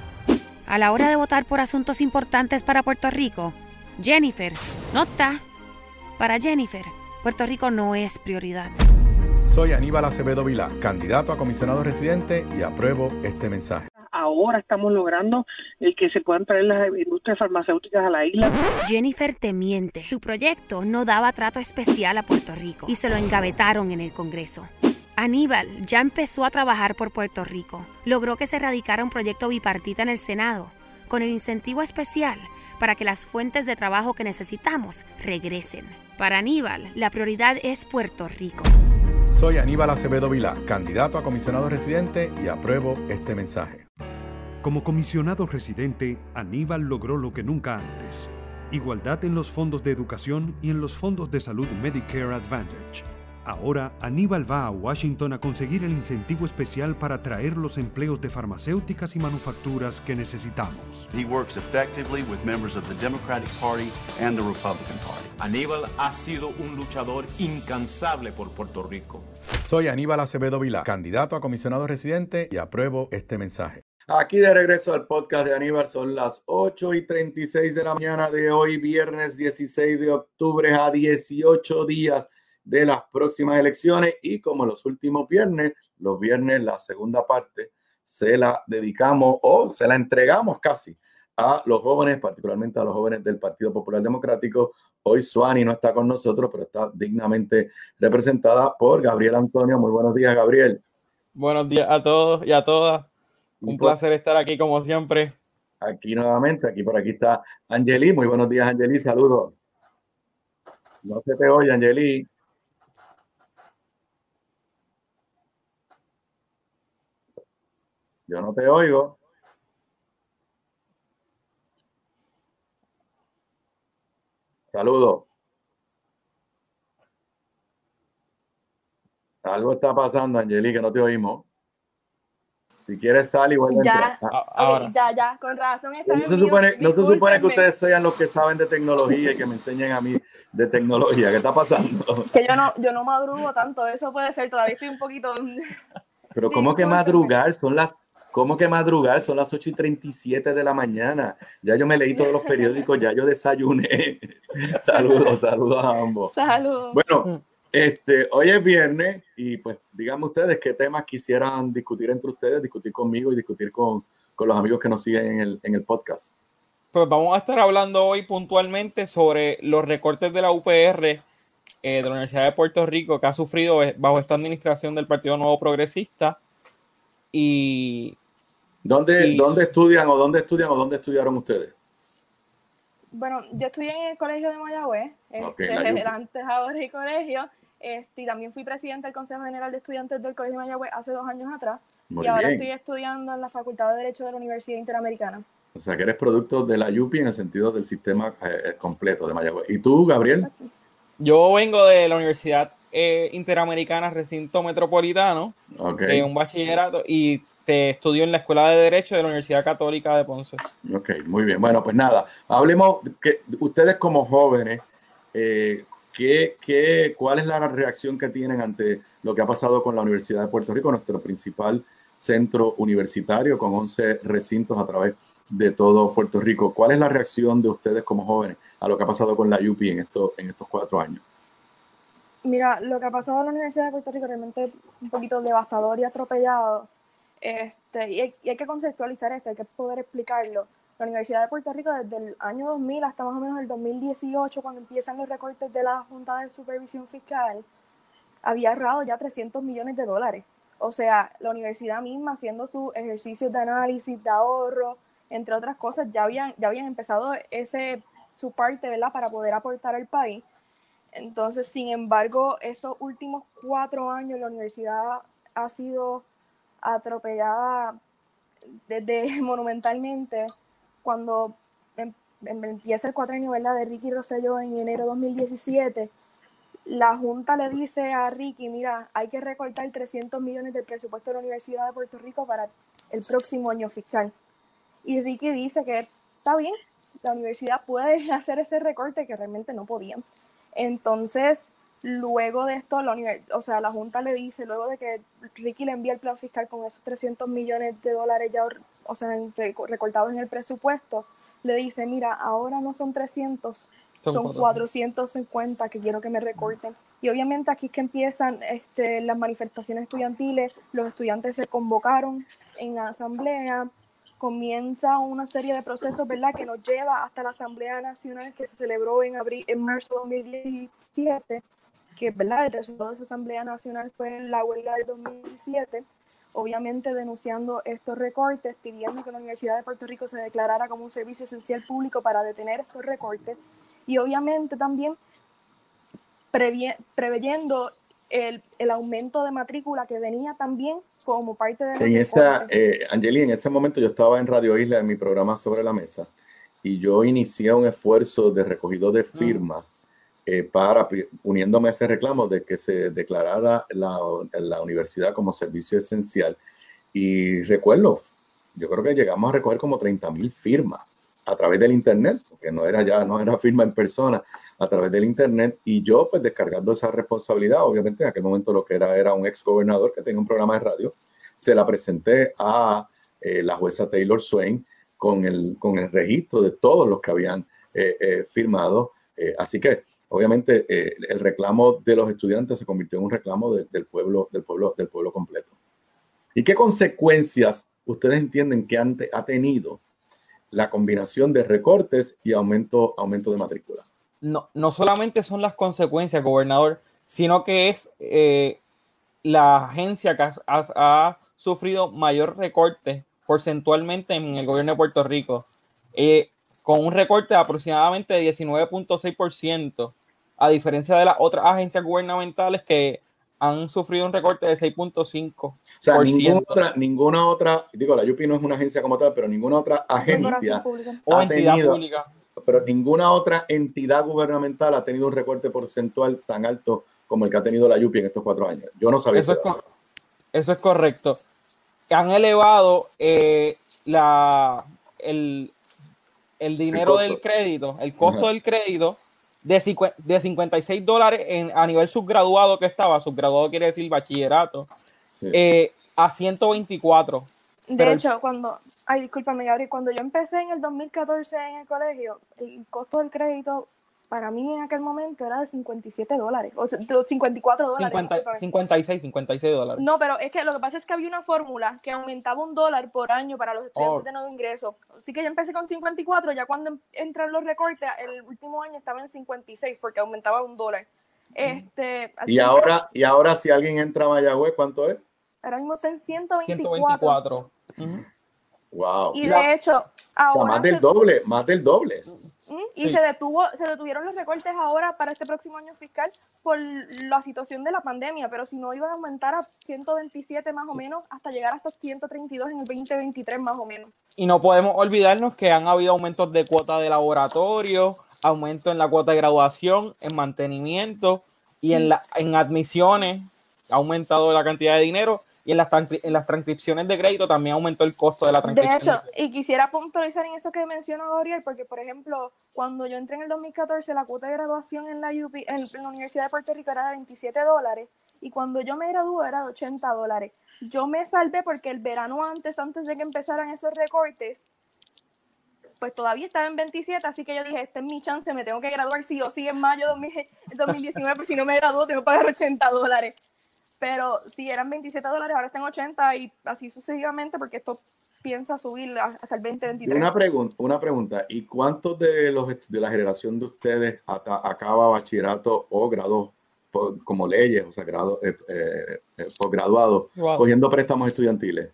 A la hora de votar por asuntos importantes para Puerto Rico, Jennifer no está. Para Jennifer, Puerto Rico no es prioridad. Soy Aníbal Acevedo Vilá, candidato a comisionado residente y apruebo este mensaje. Ahora estamos logrando el que se puedan traer las industrias farmacéuticas a la isla. Jennifer te miente. Su proyecto no daba trato especial a Puerto Rico y se lo engavetaron en el Congreso. Aníbal ya empezó a trabajar por Puerto Rico. Logró que se radicara un proyecto bipartita en el Senado, con el incentivo especial para que las fuentes de trabajo que necesitamos regresen. Para Aníbal, la prioridad es Puerto Rico. Soy Aníbal Acevedo Vilá, candidato a comisionado residente y apruebo este mensaje. Como comisionado residente, Aníbal logró lo que nunca antes: igualdad en los fondos de educación y en los fondos de salud Medicare Advantage. Ahora, Aníbal va a Washington a conseguir el incentivo especial para traer los empleos de farmacéuticas y manufacturas que necesitamos. He works effectively with members of the Democratic Party and the Republican Party. Aníbal ha sido un luchador incansable por Puerto Rico. Soy Aníbal Acevedo Vilá, candidato a comisionado residente y apruebo este mensaje. Aquí de regreso al podcast de Aníbal, son las ocho y treinta y seis de la mañana de hoy, viernes dieciséis de octubre, a dieciocho días de las próximas elecciones, y como los últimos viernes, los viernes la segunda parte se la dedicamos o se la entregamos casi a los jóvenes, particularmente a los jóvenes del Partido Popular Democrático. Hoy Suani no está con nosotros, pero está dignamente representada por Gabriel Antonio. Muy buenos días, Gabriel. Buenos días a todos y a todas. Un placer estar aquí como siempre. Aquí nuevamente, aquí por aquí está Angeli. Muy buenos días, Angeli. Saludos. No se te oye, Angeli. Yo no te oigo. Saludos. Algo está pasando, Angeli, que no te oímos. Si quieres, sal y vuelve ya, a entrar. Ah, okay, ya, ya, con razón. No se supone, no se supone que ustedes sean los que saben de tecnología y que me enseñen a mí de tecnología. ¿Qué está pasando? Que yo no, yo no madrugo tanto, eso puede ser, todavía estoy un poquito... Pero ¿cómo que madrugar? Son las... ¿Cómo que madrugar? Son las ocho y treinta y siete de la mañana. Ya yo me leí todos los periódicos, ya yo desayuné. Saludos, saludos a ambos. Saludos. Bueno, este, hoy es viernes y pues díganme ustedes qué temas quisieran discutir entre ustedes, discutir conmigo y discutir con, con los amigos que nos siguen en el, en el podcast. Pues vamos a estar hablando hoy puntualmente sobre los recortes de la U P R eh, de la Universidad de Puerto Rico que ha sufrido bajo esta administración del Partido Nuevo Progresista. Y ¿Dónde, y, ¿Dónde estudian o dónde estudian o dónde estudiaron ustedes? Bueno, yo estudié en el colegio de Mayagüez, Okay, este, el antes ahora el colegio, este, y también fui presidente del Consejo General de Estudiantes del Colegio de Mayagüez hace dos años atrás. Muy y ahora bien. Estoy estudiando en la Facultad de Derecho de la Universidad Interamericana. O sea, que eres producto de la U P I en el sentido del sistema eh, completo de Mayagüez. ¿Y tú, Gabriel? Yo vengo de la Universidad eh, Interamericana Recinto Metropolitano, okay. en un bachillerato, y te estudio en la Escuela de Derecho de la Universidad Católica de Ponce. Ok, muy bien. Bueno, pues nada, hablemos, que ustedes como jóvenes, eh, ¿qué, qué, ¿cuál es la reacción que tienen ante lo que ha pasado con la Universidad de Puerto Rico, nuestro principal centro universitario con once recintos a través de todo Puerto Rico? ¿Cuál es la reacción de ustedes como jóvenes a lo que ha pasado con la U P I en, esto, en estos cuatro años? Mira, lo que ha pasado en la Universidad de Puerto Rico realmente es un poquito devastador y atropellado. Este, y, hay, y hay que conceptualizar esto, hay que poder explicarlo. La Universidad de Puerto Rico desde el año dos mil hasta más o menos el dos mil dieciocho, cuando empiezan los recortes de la Junta de Supervisión Fiscal, había ahorrado ya trescientos millones de dólares. O sea, la universidad misma haciendo sus ejercicios de análisis, de ahorro, entre otras cosas, ya habían, ya habían empezado ese, su parte, ¿verdad?, para poder aportar al país. Entonces, sin embargo, esos últimos cuatro años la universidad ha sido atropellada desde monumentalmente cuando em, em, empieza el cuatrienio, ¿verdad?, de Ricky Rosselló en enero de dos mil diecisiete. La Junta le dice a Ricky, mira, hay que recortar trescientos millones del presupuesto de la Universidad de Puerto Rico para el próximo año fiscal. Y Ricky dice que está bien, la universidad puede hacer ese recorte, que realmente no podían. Entonces, luego de esto, la, o sea, la Junta le dice, luego de que Ricky le envía el plan fiscal con esos trescientos millones de dólares ya, o sea, recortados en el presupuesto, le dice, mira, ahora no son trescientos, son, son cuatrocientos cincuenta que quiero que me recorten. Y obviamente aquí es que empiezan este, las manifestaciones estudiantiles, los estudiantes se convocaron en asamblea, comienza una serie de procesos, ¿verdad?, que nos lleva hasta la Asamblea Nacional que se celebró en abril, en marzo de dos mil diecisiete, que, ¿verdad?, el resultado de esa Asamblea Nacional fue la huelga del dos mil diecisiete, obviamente denunciando estos recortes, pidiendo que la Universidad de Puerto Rico se declarara como un servicio esencial público para detener estos recortes, y obviamente también previ- preveyendo el, el aumento de matrícula que venía también como parte de los en esa, eh, Angeli, en ese momento yo estaba en Radio Isla en mi programa Sobre la Mesa y yo inicié un esfuerzo de recogido de firmas mm. eh, para, uniéndome a ese reclamo de que se declarara la, la universidad como servicio esencial. Y recuerdo, yo creo que llegamos a recoger como treinta mil firmas a través del internet, porque no era ya, no era firma en persona, a través del internet, y yo pues descargando esa responsabilidad, obviamente en aquel momento lo que era era un ex gobernador que tenía un programa de radio, se la presenté a eh, la jueza Taylor Swain con el, con el registro de todos los que habían eh, eh, firmado, eh, así que obviamente eh, el reclamo de los estudiantes se convirtió en un reclamo de, del pueblo, del pueblo, del pueblo completo. ¿Y qué consecuencias ustedes entienden que han, ha tenido la combinación de recortes y aumento, aumento de matrícula? No, no solamente son las consecuencias, gobernador, sino que es eh, la agencia que ha, ha, ha sufrido mayor recorte porcentualmente en el gobierno de Puerto Rico, eh, con un recorte de aproximadamente diecinueve punto seis por ciento, a diferencia de las otras agencias gubernamentales que han sufrido un recorte de seis punto cinco por ciento. O sea, ninguna otra, ninguna otra, digo, la U P I no es una agencia como tal, pero ninguna otra agencia o ha entidad tenido, pública. Pero ninguna otra entidad gubernamental ha tenido un recorte porcentual tan alto como el que ha tenido la U P I en estos cuatro años. Yo no sabía eso. eso. Es co- eso es correcto. Han elevado eh, la, el, el dinero el del crédito, el costo Ajá. del crédito, de, cincu- de cincuenta y seis dólares en, a nivel subgraduado que estaba, subgraduado quiere decir bachillerato, sí. eh, a ciento veinticuatro. De Pero hecho, el, cuando, ay, discúlpame, Gabriel, cuando yo empecé en el dos mil catorce en el colegio, el costo del crédito para mí en aquel momento era de cincuenta y siete dólares, o sea, cincuenta y cuatro dólares. cincuenta, cincuenta y seis, cincuenta y seis dólares. No, pero es que lo que pasa es que había una fórmula que aumentaba un dólar por año para los estudiantes oh. de nuevo ingreso. Así que yo empecé con cincuenta y cuatro, ya cuando entran los recortes, el último año estaba en cincuenta y seis porque aumentaba un dólar. Este, y, ahora, que, y ahora si alguien entra a Mayagüez, ¿cuánto es? Ahora mismo está en ciento veinticuatro. ciento veinticuatro. Uh-huh. Wow. Y de hecho, ahora... O sea, más del se... doble, más del doble. Y sí. se detuvo, se detuvieron los recortes ahora para este próximo año fiscal por la situación de la pandemia, pero si no iban a aumentar a ciento veintisiete más o menos hasta llegar hasta ciento treinta y dos en el veinte veintitrés más o menos. Y no podemos olvidarnos que han habido aumentos de cuota de laboratorio, aumento en la cuota de graduación, en mantenimiento y en, la, en admisiones ha aumentado la cantidad de dinero. Y en las, en las transcripciones de crédito también aumentó el costo de la transcripción. De hecho, y quisiera puntualizar en eso que mencionó Gabriel, porque, por ejemplo, cuando yo entré en el dos mil catorce, la cuota de graduación en la, U P, en la Universidad de Puerto Rico era de veintisiete dólares, y cuando yo me gradué era de ochenta dólares. Yo me salvé porque el verano antes, antes de que empezaran esos recortes, pues todavía estaba en veintisiete, así que yo dije, esta es mi chance, me tengo que graduar sí o sí en mayo de dos mil diecinueve, pero si no me gradúo tengo que pagar ochenta dólares. Pero si eran veintisiete dólares, ahora están ochenta y así sucesivamente porque esto piensa subir hasta el veinte veintitrés. Una pregunta, una pregunta. ¿Y cuántos de los de la generación de ustedes ata, acaba bachillerato o grado por, como leyes, o sea, grado eh, eh, eh, posgraduados, wow. cogiendo préstamos estudiantiles?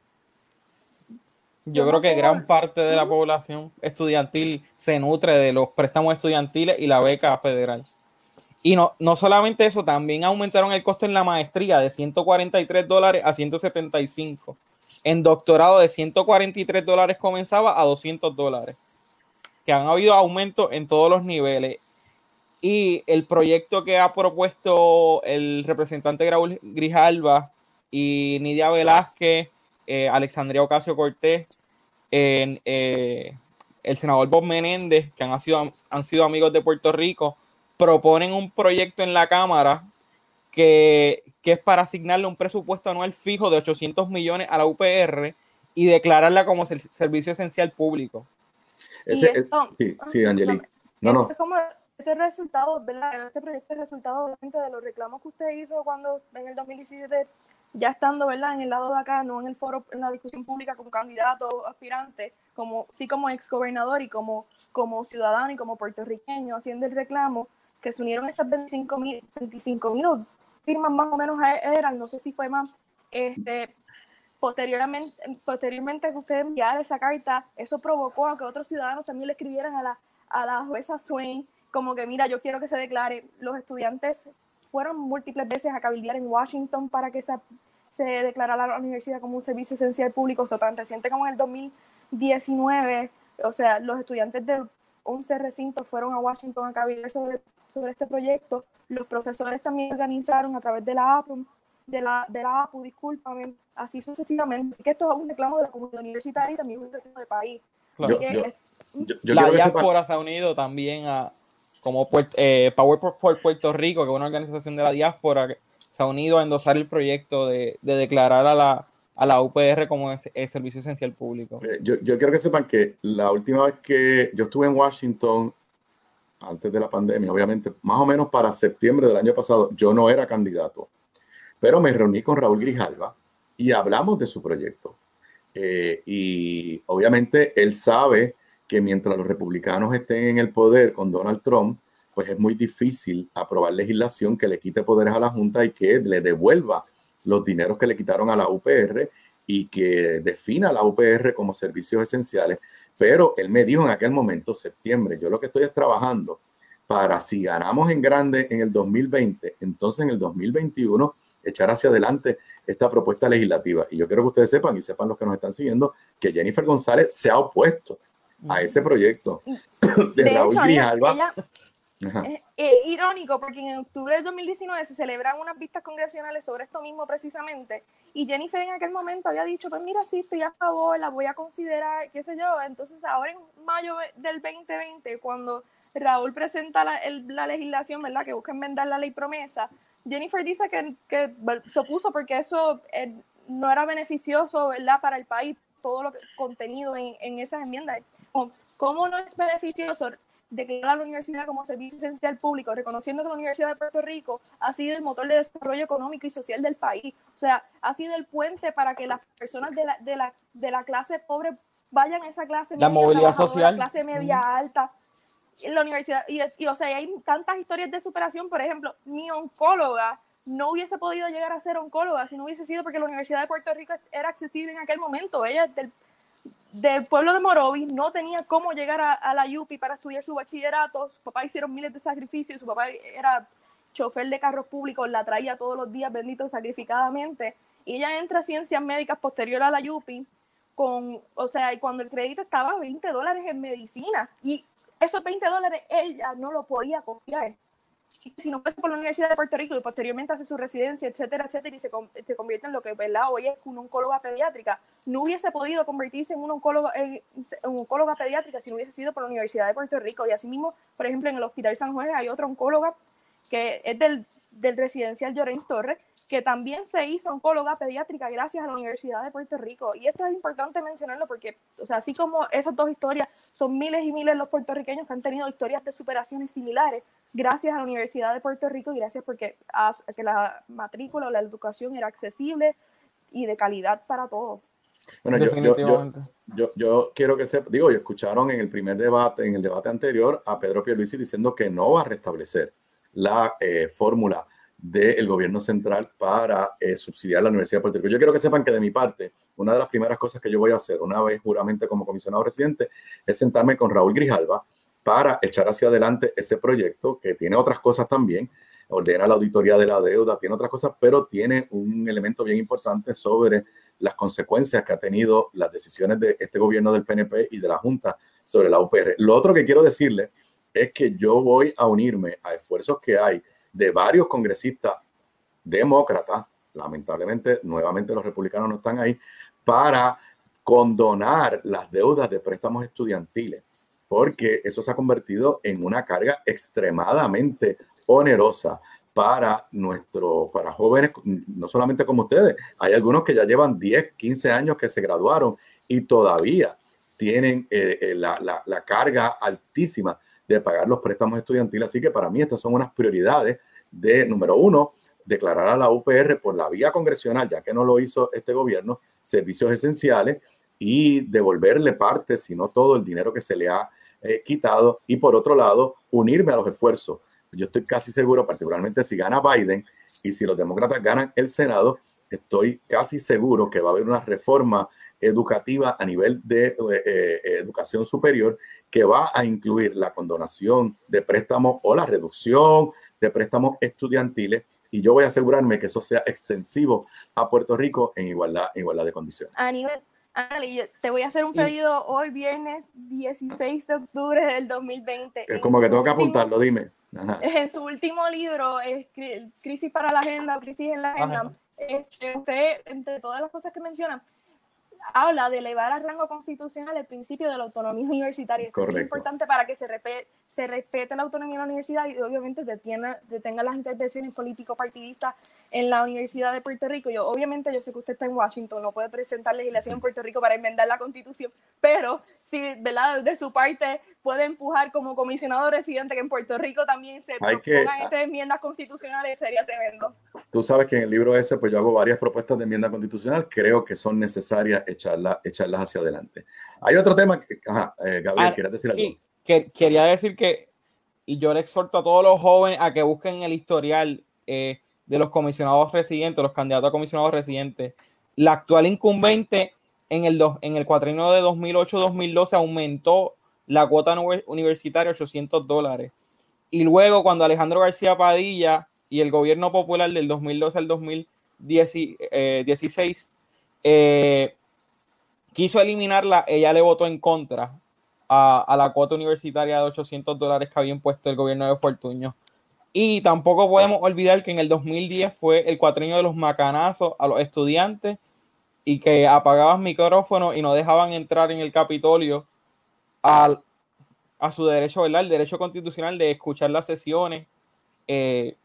Yo creo que gran parte de la población estudiantil se nutre de los préstamos estudiantiles y la beca federal. Y no, no solamente eso, también aumentaron el costo en la maestría de ciento cuarenta y tres dólares a ciento setenta y cinco. En doctorado de ciento cuarenta y tres dólares comenzaba a doscientos dólares. Que han habido aumentos en todos los niveles. Y el proyecto que ha propuesto el representante Raúl Grijalva y Nidia Velázquez, eh, Alexandria Ocasio-Cortez, eh, eh, el senador Bob Menéndez, que han sido, han sido amigos de Puerto Rico, proponen un proyecto en la Cámara que, que es para asignarle un presupuesto anual fijo de ochocientos millones a la U P R y declararla como servicio esencial público. Ese, esto, es, sí, sí, Angeli. No, no. Esto es como, esto este resultado, ¿verdad? Este proyecto es resultado obviamente de los reclamos que usted hizo cuando en el dos mil diecisiete, ya estando, ¿verdad?, en el lado de acá, no en el foro, en la discusión pública como candidato, aspirante, como, sí como exgobernador y como, como ciudadano y como puertorriqueño haciendo el reclamo, que se unieron estas veinticinco mil firmas más o menos eran, no sé si fue más, este, posteriormente, posteriormente que usted enviara esa carta, eso provocó a que otros ciudadanos también le escribieran a la, a la jueza Swain, como que mira, yo quiero que se declare. Los estudiantes fueron múltiples veces a cabildear en Washington para que se, se declarara la universidad como un servicio esencial público, o sea, tan reciente como en el dos mil diecinueve, o sea, los estudiantes de once recintos fueron a Washington a cabildear sobre, sobre este proyecto. Los profesores también organizaron a través de la A P U, de la, de la A P U, discúlpame, así sucesivamente. Así que esto es un reclamo de la comunidad universitaria y también un reclamo del país. Claro. Así que, yo, yo, yo la diáspora se ha unido también a como eh, Power for Puerto Rico, que es una organización de la diáspora que se ha unido a endosar el proyecto de, de declarar a la, a la U P R como es, es servicio esencial público. Yo, yo quiero que sepan que la última vez que yo estuve en Washington, antes de la pandemia, obviamente, más o menos para septiembre del año pasado, yo no era candidato, pero me reuní con Raúl Grijalva y hablamos de su proyecto. Eh, y obviamente él sabe que mientras los republicanos estén en el poder con Donald Trump, pues es muy difícil aprobar legislación que le quite poderes a la Junta y que le devuelva los dineros que le quitaron a la U P R y que defina a la U P R como servicios esenciales. Pero él me dijo en aquel momento, septiembre, yo lo que estoy es trabajando para, si ganamos en grande en el dos mil veinte, entonces en el dos mil veintiuno echar hacia adelante esta propuesta legislativa. Y yo quiero que ustedes sepan, y sepan los que nos están siguiendo, que Jennifer González se ha opuesto a ese proyecto de, de Raúl Grijalva. Es eh, irónico porque en octubre del dos mil diecinueve se celebran unas vistas congresionales sobre esto mismo precisamente, y Jennifer en aquel momento había dicho, pues mira, sí, estoy a favor, la voy a considerar, qué sé yo. Entonces ahora en mayo del veinte veinte, cuando Raúl presenta la, el, la legislación, ¿verdad?, que busca enmendar la ley promesa, Jennifer dice que, que se opuso porque eso eh, no era beneficioso, ¿verdad?, para el país, todo lo que, contenido en, en esas enmiendas. ¿Cómo no es beneficioso declarar a la universidad como servicio esencial público, reconociendo que la Universidad de Puerto Rico ha sido el motor de desarrollo económico y social del país? O sea, ha sido el puente para que las personas de la, de la, de la clase pobre vayan a esa clase la media, movilidad social, la clase media mm. alta. En la universidad, y, y o sea, hay tantas historias de superación. Por ejemplo, mi oncóloga no hubiese podido llegar a ser oncóloga si no hubiese sido porque la Universidad de Puerto Rico era accesible en aquel momento. Ella del del pueblo de Morovis no tenía cómo llegar a, a la U P I para estudiar su bachillerato. Su papá hicieron miles de sacrificios, su papá era chofer de carros públicos, la traía todos los días, bendito, sacrificadamente, y ella entra a ciencias médicas posterior a la U P I con, o sea, y cuando el crédito estaba a veinte dólares en medicina, y esos veinte dólares ella no lo podía confiar. Si no fuese por la Universidad de Puerto Rico y posteriormente hace su residencia, etcétera, etcétera, y se, se convierte en lo que, ¿verdad?, hoy es una oncóloga pediátrica, no hubiese podido convertirse en una oncóloga, en, en oncóloga pediátrica si no hubiese sido por la Universidad de Puerto Rico. Y asimismo, por ejemplo, en el Hospital San Juan hay otra oncóloga que es del, del residencial Llorens Torres, que también se hizo oncóloga pediátrica gracias a la Universidad de Puerto Rico. Y esto es importante mencionarlo porque, o sea, así como esas dos historias, son miles y miles los puertorriqueños que han tenido historias de superaciones similares gracias a la Universidad de Puerto Rico y gracias porque a, a que la matrícula o la educación era accesible y de calidad para todos. Bueno, yo, yo, yo, yo, yo quiero que se digo, y escucharon en el primer debate, en el debate anterior, a Pedro Pierluisi diciendo que no va a restablecer la eh, fórmula del gobierno central para eh, subsidiar la Universidad de Puerto Rico. Yo quiero que sepan que de mi parte, una de las primeras cosas que yo voy a hacer una vez juramente como comisionado residente es sentarme con Raúl Grijalva para echar hacia adelante ese proyecto que tiene otras cosas también, ordena la auditoría de la deuda, tiene otras cosas, pero tiene un elemento bien importante sobre las consecuencias que ha tenido las decisiones de este gobierno del P N P y de la Junta sobre la U P R. Lo otro que quiero decirle es que yo voy a unirme a esfuerzos que hay de varios congresistas demócratas, lamentablemente nuevamente los republicanos no están ahí, para condonar las deudas de préstamos estudiantiles, porque eso se ha convertido en una carga extremadamente onerosa para nuestro, para jóvenes, no solamente como ustedes, hay algunos que ya llevan diez, quince años que se graduaron y todavía tienen eh, eh, la, la, la carga altísima de de pagar los préstamos estudiantiles. Así que para mí estas son unas prioridades de, número uno, declarar a la U P R por la vía congresional, ya que no lo hizo este gobierno, servicios esenciales y devolverle parte, si no todo, el dinero que se le ha eh, quitado. Y por otro lado, unirme a los esfuerzos. Yo estoy casi seguro, particularmente si gana Biden y si los demócratas ganan el Senado, estoy casi seguro que va a haber una reforma educativa a nivel de eh, eh, educación superior que va a incluir la condonación de préstamos o la reducción de préstamos estudiantiles, y yo voy a asegurarme que eso sea extensivo a Puerto Rico en igualdad, igualdad de condiciones. A nivel, Ani, te voy a hacer un pedido hoy viernes dieciséis de octubre del dos mil veinte. Es como que tengo que apuntarlo, dime. Ajá. En su último libro, Crisis para la Agenda o Crisis en la Agenda, este, usted, entre todas las cosas que menciona, habla de elevar al rango constitucional el principio de la autonomía universitaria. Esto es importante para que se respete, se respete la autonomía de la universidad y obviamente detenga, detenga las intervenciones político-partidistas en la Universidad de Puerto Rico. Yo, obviamente, yo sé que usted está en Washington, no puede presentar legislación en Puerto Rico para enmendar la Constitución, pero si, ¿verdad?, de su parte puede empujar como comisionado residente que en Puerto Rico también se Hay propongan que, estas enmiendas constitucionales, sería tremendo. Tú sabes que en el libro ese, pues yo hago varias propuestas de enmienda constitucional, creo que son necesarias echarlas, echarlas hacia adelante. Hay otro tema, que, ajá, eh, Gabriel, ah, ¿quieres decir algo? Sí, que, quería decir que, y yo le exhorto a todos los jóvenes a que busquen el historial eh, de los comisionados residentes, los candidatos a comisionados residentes. La actual incumbente en el, do, en el cuatrienio de dos mil ocho a dos mil doce aumentó la cuota universitaria a ochocientos dólares. Y luego, cuando Alejandro García Padilla y el gobierno popular del dos mil doce al dos mil dieciséis eh, quiso eliminarla, ella le votó en contra a, a la cuota universitaria de ochocientos dólares que había impuesto el gobierno de Fortuño. Y tampoco podemos olvidar que en el dos mil diez fue el cuatrienio de los macanazos a los estudiantes y que apagaban micrófonos y no dejaban entrar en el Capitolio a, a su derecho, ¿verdad? El derecho constitucional de escuchar las sesiones eh,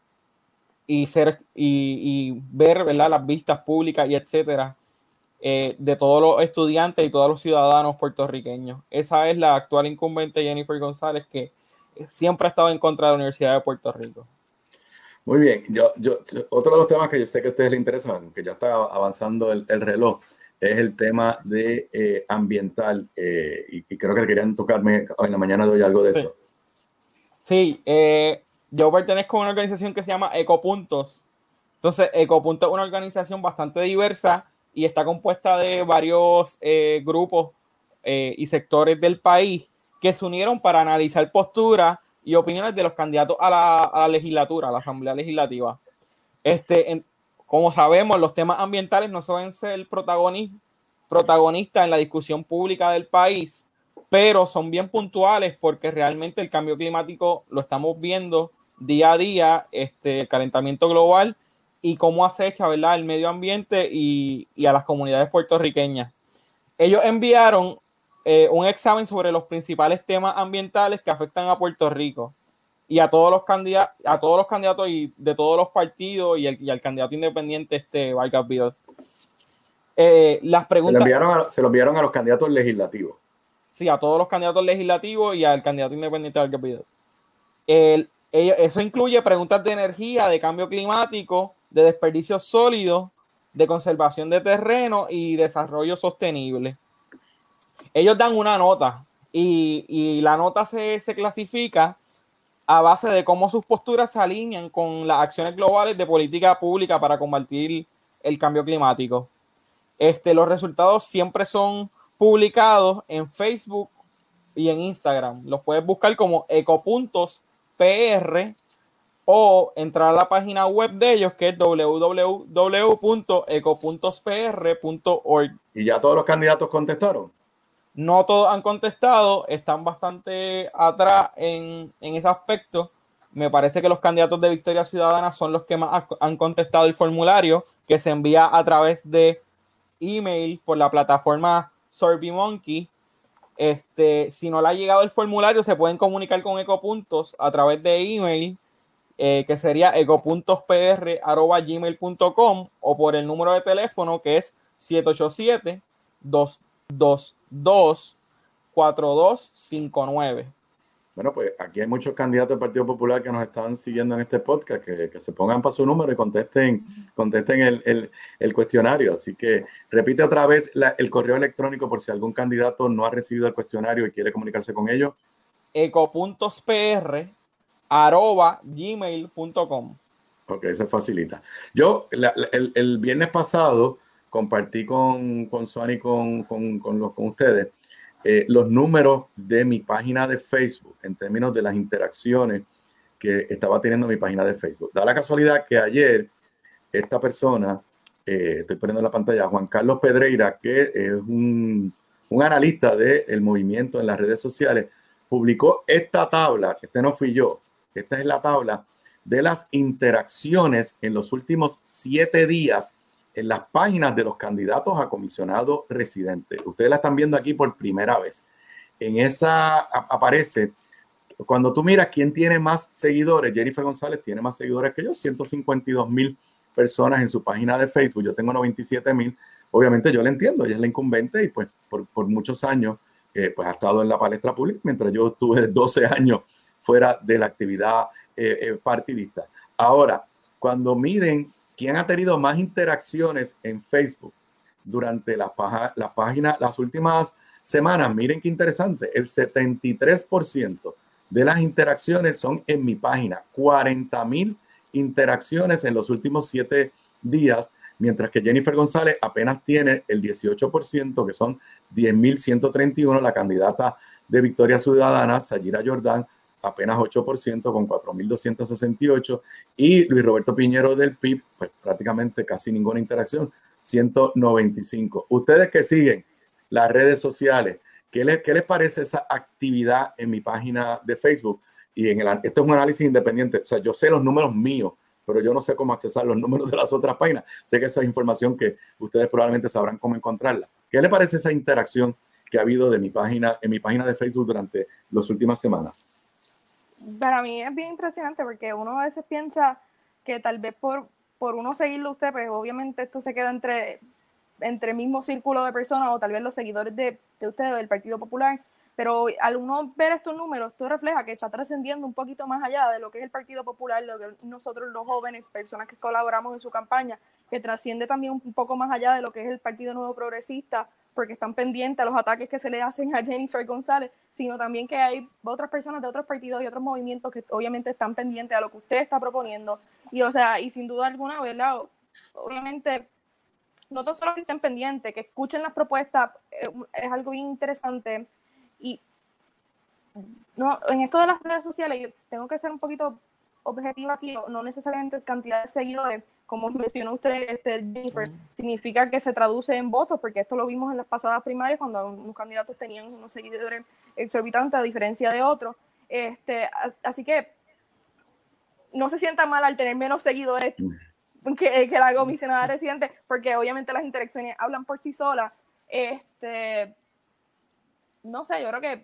y ser y, y ver, ¿verdad?, las vistas públicas y etcétera eh, de todos los estudiantes y todos los ciudadanos puertorriqueños. Esa es la actual incumbente Jennifer González, que siempre ha estado en contra de la Universidad de Puerto Rico. Muy bien. Yo, yo, otro de los temas que yo sé que a ustedes les interesan, que ya está avanzando el, el reloj, es el tema de eh, ambiental eh, y, y creo que querían tocarme en la mañana de hoy algo de sí. eso. Sí, eh, yo pertenezco a una organización que se llama Ecopuntos. Entonces, Ecopuntos es una organización bastante diversa y está compuesta de varios eh, grupos eh, y sectores del país que se unieron para analizar posturas y opiniones de los candidatos a la, a la legislatura, a la Asamblea Legislativa. Este, en, como sabemos, los temas ambientales no suelen ser protagonistas protagonista en la discusión pública del país, pero son bien puntuales porque realmente el cambio climático lo estamos viendo día a día, este, el calentamiento global y cómo acecha, ¿verdad?, el medio ambiente y, y a las comunidades puertorriqueñas. Ellos enviaron eh, un examen sobre los principales temas ambientales que afectan a Puerto Rico y a todos los candidatos, a todos los candidatos y de todos los partidos y, el, y al candidato independiente este Vargas Vidal. Eh, las preguntas se lo, enviaron a, se lo enviaron a los candidatos legislativos. Sí, a todos los candidatos legislativos y al candidato independiente Vargas Vidal. El, el, eso incluye preguntas de energía, de cambio climático, de desperdicios sólidos, de conservación de terreno y desarrollo sostenible. Ellos dan una nota y, y la nota se, se clasifica a base de cómo sus posturas se alinean con las acciones globales de política pública para combatir el cambio climático. Este, los resultados siempre son publicados en Facebook y en Instagram. Los puedes buscar como Ecopuntos P R o entrar a la página web de ellos, que es w w w punto ecopuntos p r punto org. ¿Y ya todos los candidatos contestaron? No todos han contestado, están bastante atrás en, en ese aspecto. Me parece que los candidatos de Victoria Ciudadana son los que más han contestado el formulario, que se envía a través de email por la plataforma SurveyMonkey. Este, si no le ha llegado el formulario, se pueden comunicar con Ecopuntos a través de email, eh, que sería ecopuntospr arroba gmail punto com, o por el número de teléfono que es siete ocho siete, dos dos dos, cuatro dos cinco nueve. Bueno, pues aquí hay muchos candidatos del Partido Popular que nos están siguiendo en este podcast, que, que se pongan para su número y contesten, contesten el, el, el cuestionario. Así que repite otra vez la, el correo electrónico por si algún candidato no ha recibido el cuestionario y quiere comunicarse con ellos. eco.pr arroba gmail punto com. Ok, se facilita. Yo la, la, el, el viernes pasado compartí con, con Suani y con, con, con, los, con ustedes Eh, los números de mi página de Facebook en términos de las interacciones que estaba teniendo mi página de Facebook. Da la casualidad que ayer esta persona, eh, estoy poniendo en la pantalla, Juan Carlos Pedreira, que es un, un analista del movimiento en las redes sociales, publicó esta tabla, este no fui yo, esta es la tabla de las interacciones en los últimos siete días en las páginas de los candidatos a comisionado residente. Ustedes la están viendo aquí por primera vez. En esa aparece, cuando tú miras quién tiene más seguidores, Jennifer González tiene más seguidores que yo, ciento cincuenta y dos mil personas en su página de Facebook. Yo tengo noventa y siete mil. Obviamente yo le entiendo, ella es la incumbente y pues por, por muchos años eh, pues ha estado en la palestra pública, mientras yo estuve doce años fuera de la actividad eh, eh, partidista. Ahora, cuando miden ¿quién ha tenido más interacciones en Facebook durante la, paja, la página, las últimas semanas? Miren qué interesante, el setenta y tres por ciento de las interacciones son en mi página, cuarenta mil interacciones en los últimos siete días, mientras que Jennifer González apenas tiene el dieciocho por ciento, que son diez mil ciento treinta y uno, la candidata de Victoria Ciudadana, Sayira Jordán, apenas ocho por ciento con cuatro mil doscientos sesenta y ocho, y Luis Roberto Piñero del P I B, pues prácticamente casi ninguna interacción, ciento noventa y cinco. Ustedes que siguen las redes sociales, ¿qué les, qué les parece esa actividad en mi página de Facebook? Y en el, esto es un análisis independiente, o sea, yo sé los números míos, pero yo no sé cómo accesar los números de las otras páginas. Sé que esa es información que ustedes probablemente sabrán cómo encontrarla. ¿Qué les parece esa interacción que ha habido de mi página, en mi página de Facebook durante las últimas semanas? Para mí es bien impresionante porque uno a veces piensa que tal vez por, por uno seguirlo a usted, pues obviamente esto se queda entre, entre el mismo círculo de personas o tal vez los seguidores de, de usted o del Partido Popular, pero al uno ver estos números, esto refleja que está trascendiendo un poquito más allá de lo que es el Partido Popular, lo que nosotros los jóvenes, personas que colaboramos en su campaña, que trasciende también un poco más allá de lo que es el Partido Nuevo Progresista, porque están pendientes a los ataques que se le hacen a Jennifer González, sino también que hay otras personas de otros partidos y otros movimientos que obviamente están pendientes a lo que usted está proponiendo. Y o sea, y sin duda alguna, ¿verdad? Obviamente, no tan solo que estén pendientes, que escuchen las propuestas, eh, es algo bien interesante. Y no, en esto de las redes sociales, yo tengo que ser un poquito objetiva aquí, no necesariamente cantidad de seguidores, como mencionó usted, este, Jennifer, significa que se traduce en votos, porque esto lo vimos en las pasadas primarias, cuando unos candidatos tenían unos seguidores exorbitantes a diferencia de otros. Este, así que no se sienta mal al tener menos seguidores que, que la comisionada residente, porque obviamente las interacciones hablan por sí solas. Este, no sé, yo creo que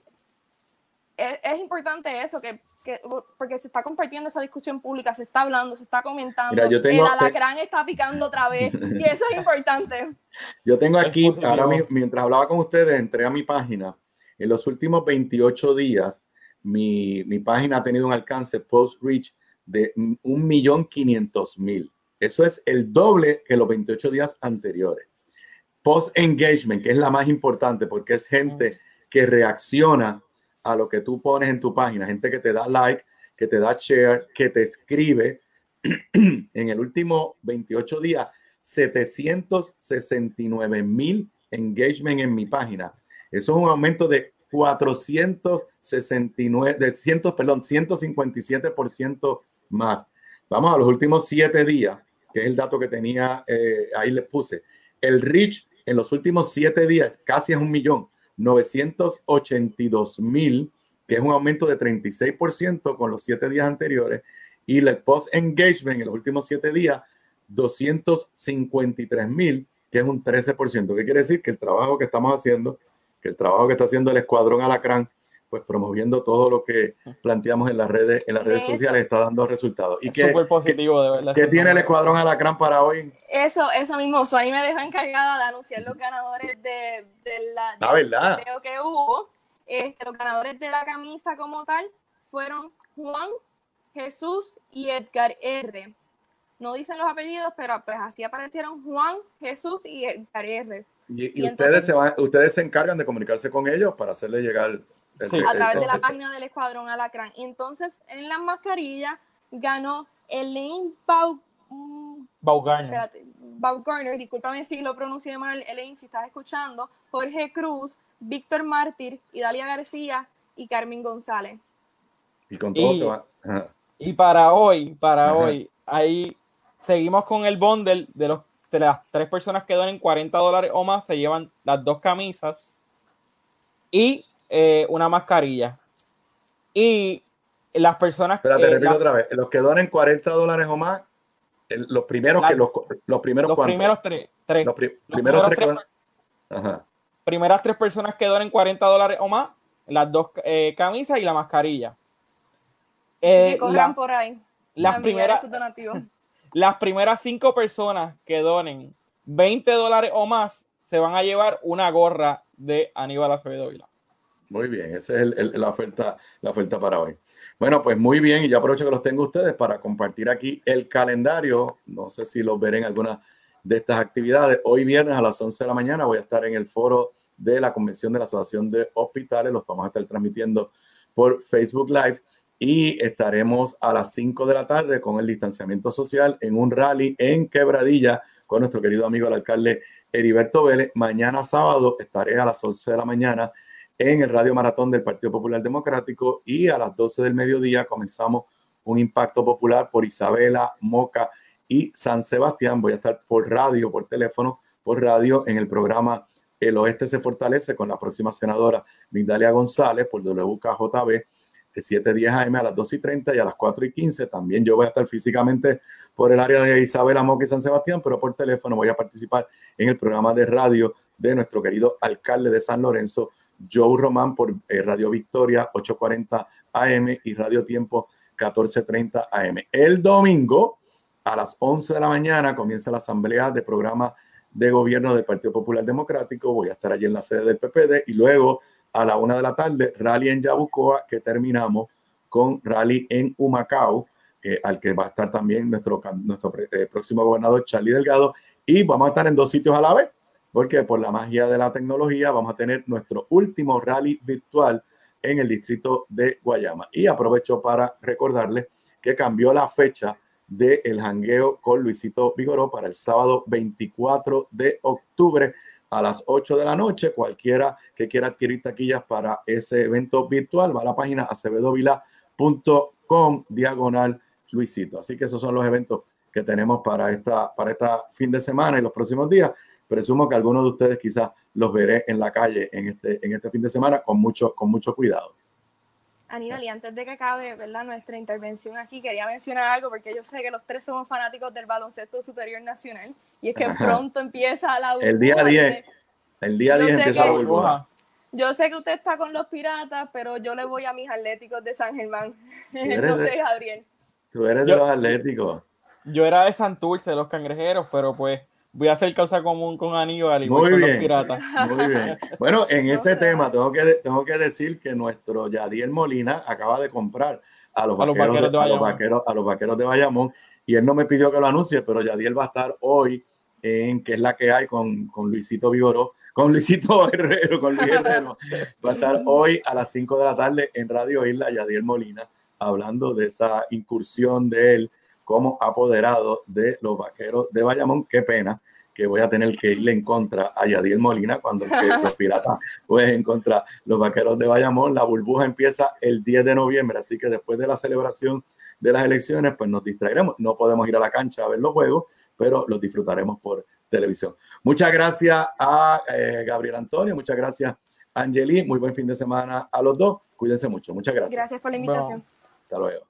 es, es importante eso, que Que, porque se está compartiendo esa discusión pública, se está hablando, se está comentando. Mira, yo tengo, el alacrán eh, está picando otra vez y eso es importante. Yo tengo aquí, ahora mismo, mientras hablaba con ustedes, entré a mi página. En los últimos veintiocho días, mi, mi página ha tenido un alcance post-reach de un millón quinientos mil. Eso es el doble que los veintiocho días anteriores. Post-engagement, que es la más importante porque es gente que reacciona a lo que tú pones en tu página, gente que te da like, que te da share, que te escribe. En el último veintiocho días, setecientos sesenta y nueve mil engagement en mi página. Eso es un aumento de cuatrocientos sesenta y nueve, de cien, perdón, ciento cincuenta y siete por ciento más. Vamos a los últimos siete días, que es el dato que tenía, eh, ahí les puse. El reach en los últimos siete días casi es un millón. novecientos ochenta y dos mil, que es un aumento de treinta y seis por ciento con los siete días anteriores, y el post-engagement en los últimos siete días, doscientos cincuenta y tres mil, que es un trece por ciento. ¿Qué quiere decir? Que el trabajo que estamos haciendo, que el trabajo que está haciendo el Escuadrón Alacrán, pues promoviendo todo lo que planteamos en las redes, en las redes sociales, está dando resultados. Y es súper positivo, de verdad. ¿Qué tiene el Escuadrón Alacrán para hoy? Eso, eso mismo. Suani me dejó encargada de anunciar los ganadores de, de la, la verdad sorteo que hubo. Este, los ganadores de la camisa como tal fueron Juan, Jesús y Edgar R. No dicen los apellidos, pero pues así aparecieron Juan, Jesús y Edgar R. Y, y, y ustedes, entonces, se van, ustedes se encargan de comunicarse con ellos para hacerle llegar el, sí, el, a el, través el, de la el, página del Escuadrón Alacrán. Y entonces en las mascarillas ganó Elaine Bau, um, Baumgartner. Baumgartner, discúlpame si lo pronuncié mal, Elaine, si estás escuchando, Jorge Cruz, Víctor Mártir, Idalia García y Carmen González. Y con todo y, se va. Ajá. Y para hoy, para Ajá. hoy, ahí seguimos con el bundle de, los, de las tres personas que donen cuarenta dólares o más, se llevan las dos camisas y eh, una mascarilla. Y las personas... Espérate, eh, repito la, otra vez. Los que donen cuarenta dólares o más, el, los primeros la, que los, los primeros los ¿cuántos? primeros tres. tres. Los, pri los primeros, primeros tres. tres Que donen, ajá. Primeras tres personas que donen cuarenta dólares o más, las dos eh, camisas y la mascarilla. Eh, que corran la, por ahí. Las primeras, las primeras cinco personas que donen veinte dólares o más se van a llevar una gorra de Aníbal Acevedo Vilá. Muy bien, esa es el, el, la, oferta, la oferta para hoy. Bueno, pues muy bien, y ya aprovecho que los tengo ustedes para compartir aquí el calendario. No sé si los veré en alguna de estas actividades. Hoy viernes a las once de la mañana voy a estar en el foro de la Convención de la Asociación de Hospitales. Los vamos a estar transmitiendo por Facebook Live y estaremos a las cinco de la tarde con el distanciamiento social en un rally en Quebradilla con nuestro querido amigo el alcalde Heriberto Vélez. Mañana sábado estaré a las once de la mañana en el Radio Maratón del Partido Popular Democrático y a las doce del mediodía comenzamos un impacto popular por Isabela, Moca y San Sebastián. Voy a estar por radio, por teléfono, por radio en el programa El Oeste se Fortalece con la próxima senadora Migdalia González por W K J B de siete diez a m a las dos y treinta y a las cuatro y quince. También yo voy a estar físicamente por el área de Isabela, Moca y San Sebastián, pero por teléfono voy a participar en el programa de radio de nuestro querido alcalde de San Lorenzo, Joe Román, por eh, Radio Victoria ochocientos cuarenta A M y Radio Tiempo catorce treinta A M. El domingo a las once de la mañana comienza la asamblea de programa de gobierno del Partido Popular Democrático. Voy a estar allí en la sede del P P D y luego a la una de la tarde rally en Yabucoa, que terminamos con rally en Humacao, eh, al que va a estar también nuestro, nuestro eh, próximo gobernador Charlie Delgado, y vamos a estar en dos sitios a la vez, porque por la magia de la tecnología vamos a tener nuestro último rally virtual en el distrito de Guayama. Y aprovecho para recordarles que cambió la fecha del jangueo con Luisito Vigoró para el sábado veinticuatro de octubre a las ocho de la noche. Cualquiera que quiera adquirir taquillas para ese evento virtual va a la página acevedovila punto com diagonal Luisito. Así que esos son los eventos que tenemos para esta para esta fin de semana y los próximos días. Presumo que algunos de ustedes quizás los veré en la calle en este, en este fin de semana con mucho, con mucho cuidado. Aníbal, y antes de que acabe, ¿verdad?, nuestra intervención aquí, quería mencionar algo porque yo sé que los tres somos fanáticos del baloncesto superior nacional y es que Ajá. pronto empieza la burbuja. El día diez, el día diez empieza la burbuja. Yo sé que usted está con los Piratas, pero yo le voy a mis Atléticos de San Germán. Entonces, de, Gabriel. Tú eres de yo, los Atléticos. Yo era de Santurce, de los Cangrejeros, pero pues voy a hacer causa común con Aníbal y muy voy bien, con los Piratas. Muy bien. Bueno, en ese tema tengo que, tengo que decir que nuestro Yadiel Molina acaba de comprar a los, a vaqueros, los vaqueros de, de a los vaqueros, a los vaqueros de Bayamón, y él no me pidió que lo anuncie, pero Yadiel va a estar hoy en Que es la que hay con, con Luisito Vigoró, con Luisito Herrero, con Luis Herrero. Va a estar hoy a las cinco de la tarde en Radio Isla, Yadiel Molina, hablando de esa incursión de él como apoderado de los vaqueros de Bayamón. Qué pena que voy a tener que irle en contra a Yadiel Molina cuando los Piratas jueguen en contra los vaqueros de Bayamón. La burbuja empieza el diez de noviembre, así que después de la celebración de las elecciones, pues nos distraeremos. No podemos ir a la cancha a ver los juegos, pero los disfrutaremos por televisión. Muchas gracias a eh, Gabriel Antonio, muchas gracias a Angeli, muy buen fin de semana a los dos. Cuídense mucho, muchas gracias. Gracias por la invitación. Bueno, hasta luego.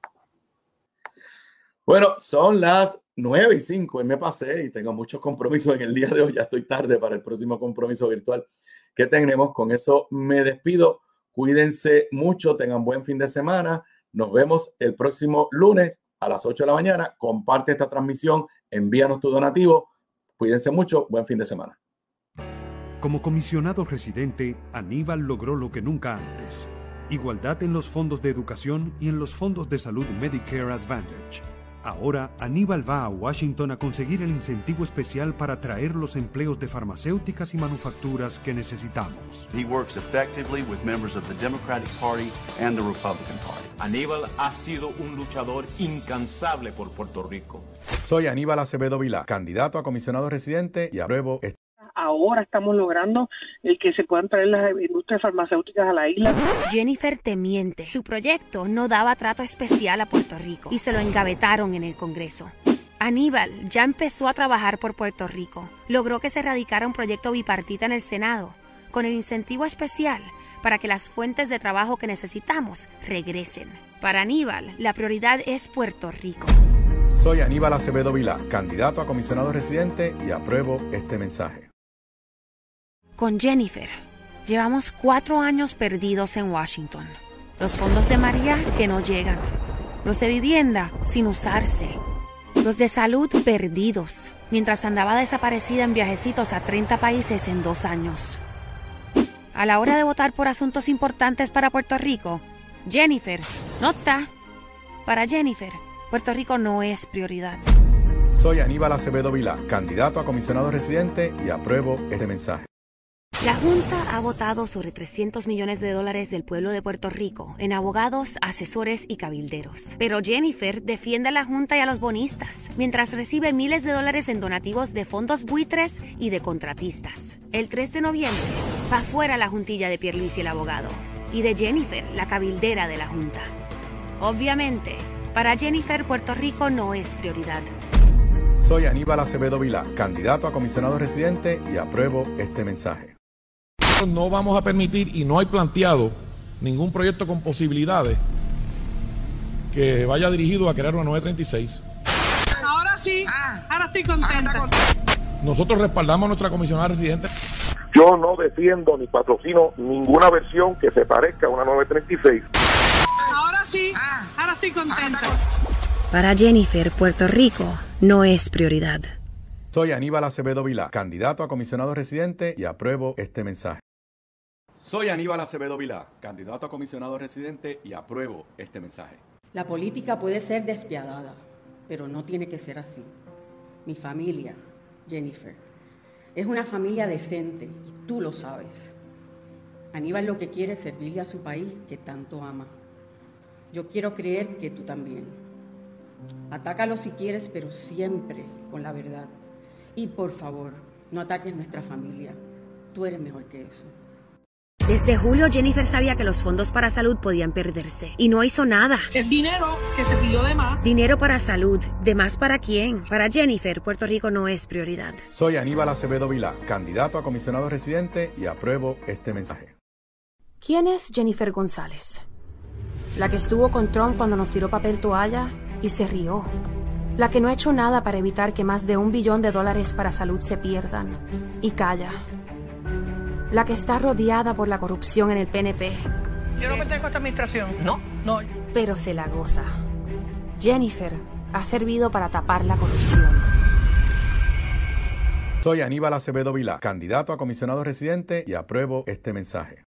Bueno, son las nueve y cinco y me pasé y tengo muchos compromisos en el día de hoy. Ya estoy tarde para el próximo compromiso virtual que tenemos. Con eso me despido. Cuídense mucho, tengan buen fin de semana. Nos vemos el próximo lunes a las ocho de la mañana. Comparte esta transmisión, envíanos tu donativo. Cuídense mucho, buen fin de semana. Como comisionado residente, Aníbal logró lo que nunca antes: igualdad en los fondos de educación y en los fondos de salud Medicare Advantage. Ahora, Aníbal va a Washington a conseguir el incentivo especial para traer los empleos de farmacéuticas y manufacturas que necesitamos. He works effectively with members of the Democratic Party and the Republican Party. Aníbal ha sido un luchador incansable por Puerto Rico. Soy Aníbal Acevedo Vilá, candidato a comisionado residente y apruebo este. Ahora estamos logrando el que se puedan traer las industrias farmacéuticas a la isla. Jennifer te miente. Su proyecto no daba trato especial a Puerto Rico y se lo engavetaron en el Congreso. Aníbal ya empezó a trabajar por Puerto Rico. Logró que se radicara un proyecto bipartita en el Senado con el incentivo especial para que las fuentes de trabajo que necesitamos regresen. Para Aníbal, la prioridad es Puerto Rico. Soy Aníbal Acevedo Vilá, candidato a comisionado residente y apruebo este mensaje. Con Jennifer, llevamos cuatro años perdidos en Washington. Los fondos de María que no llegan. Los de vivienda sin usarse. Los de salud perdidos, mientras andaba desaparecida en viajecitos a treinta países en dos años. A la hora de votar por asuntos importantes para Puerto Rico, Jennifer no está. Para Jennifer, Puerto Rico no es prioridad. Soy Aníbal Acevedo Vilá, candidato a comisionado residente y apruebo este mensaje. La Junta ha votado sobre trescientos millones de dólares del pueblo de Puerto Rico en abogados, asesores y cabilderos. Pero Jennifer defiende a la Junta y a los bonistas, mientras recibe miles de dólares en donativos de fondos buitres y de contratistas. El tres de noviembre va fuera la juntilla de Pierluisi el abogado y de Jennifer, la cabildera de la Junta. Obviamente, para Jennifer, Puerto Rico no es prioridad. Soy Aníbal Acevedo Vilá, candidato a comisionado residente y apruebo este mensaje. No vamos a permitir y no hay planteado ningún proyecto con posibilidades que vaya dirigido a crear una nueve treinta y seis. Ahora sí, ahora estoy contenta. Nosotros respaldamos a nuestra comisionada residente. Yo no defiendo ni patrocino ninguna versión que se parezca a una nueve treinta y seis. Ahora sí, ahora estoy contenta. Para Jennifer, Puerto Rico no es prioridad. Soy Aníbal Acevedo Vilá, candidato a comisionado residente y apruebo este mensaje. Soy Aníbal Acevedo Vilá, candidato a comisionado residente y apruebo este mensaje. La política puede ser despiadada, pero no tiene que ser así. Mi familia, Jennifer, es una familia decente y tú lo sabes. Aníbal lo que quiere es servirle a su país que tanto ama. Yo quiero creer que tú también. Atácalo si quieres, pero siempre con la verdad. Y por favor, no ataques nuestra familia. Tú eres mejor que eso. Desde julio, Jennifer sabía que los fondos para salud podían perderse y no hizo nada. Es dinero que se pidió de más. Dinero para salud. ¿De más para quién? Para Jennifer, Puerto Rico no es prioridad. Soy Aníbal Acevedo Vilá, candidato a comisionado residente y apruebo este mensaje. ¿Quién es Jennifer González? La que estuvo con Trump cuando nos tiró papel toalla y se rió. La que no ha hecho nada para evitar que más de un billón de dólares para salud se pierdan. Y calla. La que está rodeada por la corrupción en el P N P. Yo no pertenezco a esta administración. No, no. Pero se la goza. Jennifer ha servido para tapar la corrupción. Soy Aníbal Acevedo Vilá, candidato a comisionado residente y apruebo este mensaje.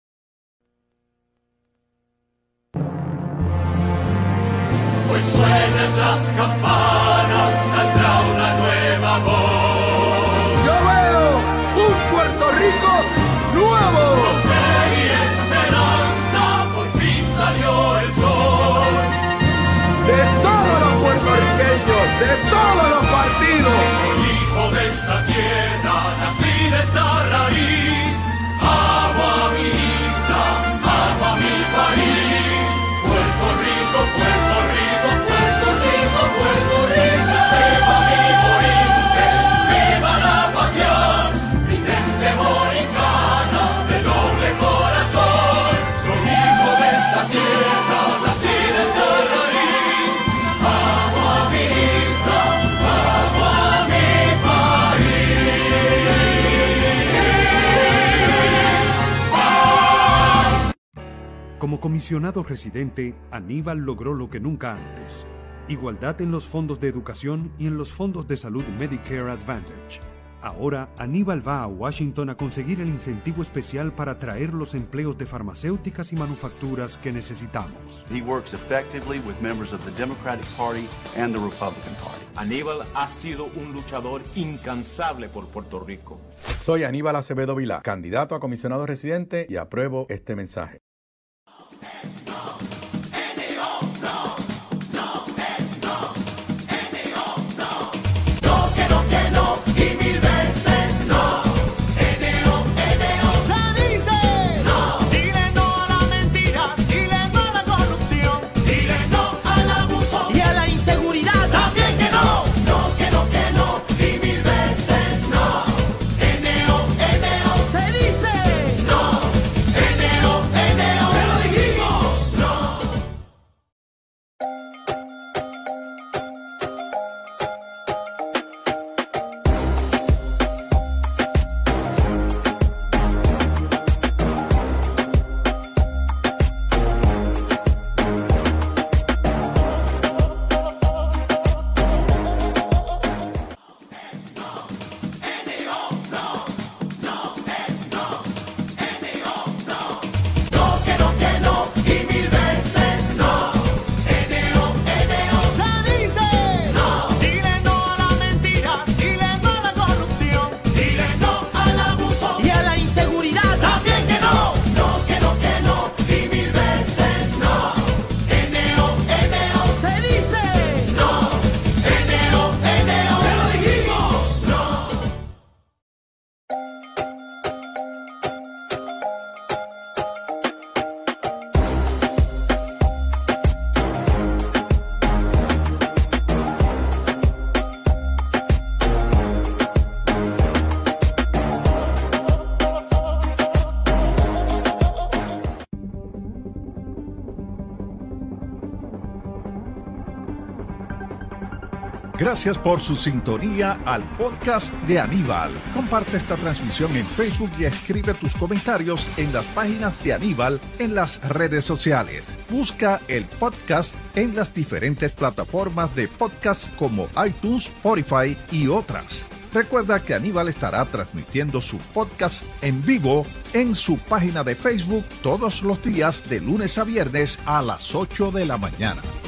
Pues suenen las campanas, saldrá una nueva voz. Yo veo un Puerto Rico nuevo. Con fe y esperanza, por fin salió el sol. De todos los puertorriqueños, de todos los partidos. Soy hijo de esta tierra, nací de esta raíz. Amo a mi isla, amo a mi país. Puerto Rico, Puerto Rico, Puerto Rico, Puerto Rico. Viva mi borinque, viva la pasión. Mi gente boricana, de doble corazón. Soy hijo de esta tierra, nací de esta raíz. Amo a mi isla, amo a mi país. Como comisionado residente, Aníbal logró lo que nunca antes: igualdad en los fondos de educación y en los fondos de salud Medicare Advantage. Ahora, Aníbal va a Washington a conseguir el incentivo especial para traer los empleos de farmacéuticas y manufacturas que necesitamos. He works effectively with members of the Democratic Party and the Republican Party. Aníbal ha sido un luchador incansable por Puerto Rico. Soy Aníbal Acevedo Vilá, candidato a comisionado residente, y apruebo este mensaje. Gracias por su sintonía al podcast de Aníbal. Comparte esta transmisión en Facebook y escribe tus comentarios en las páginas de Aníbal en las redes sociales. Busca el podcast en las diferentes plataformas de podcast como iTunes, Spotify y otras. Recuerda que Aníbal estará transmitiendo su podcast en vivo en su página de Facebook todos los días de lunes a viernes a las ocho de la mañana.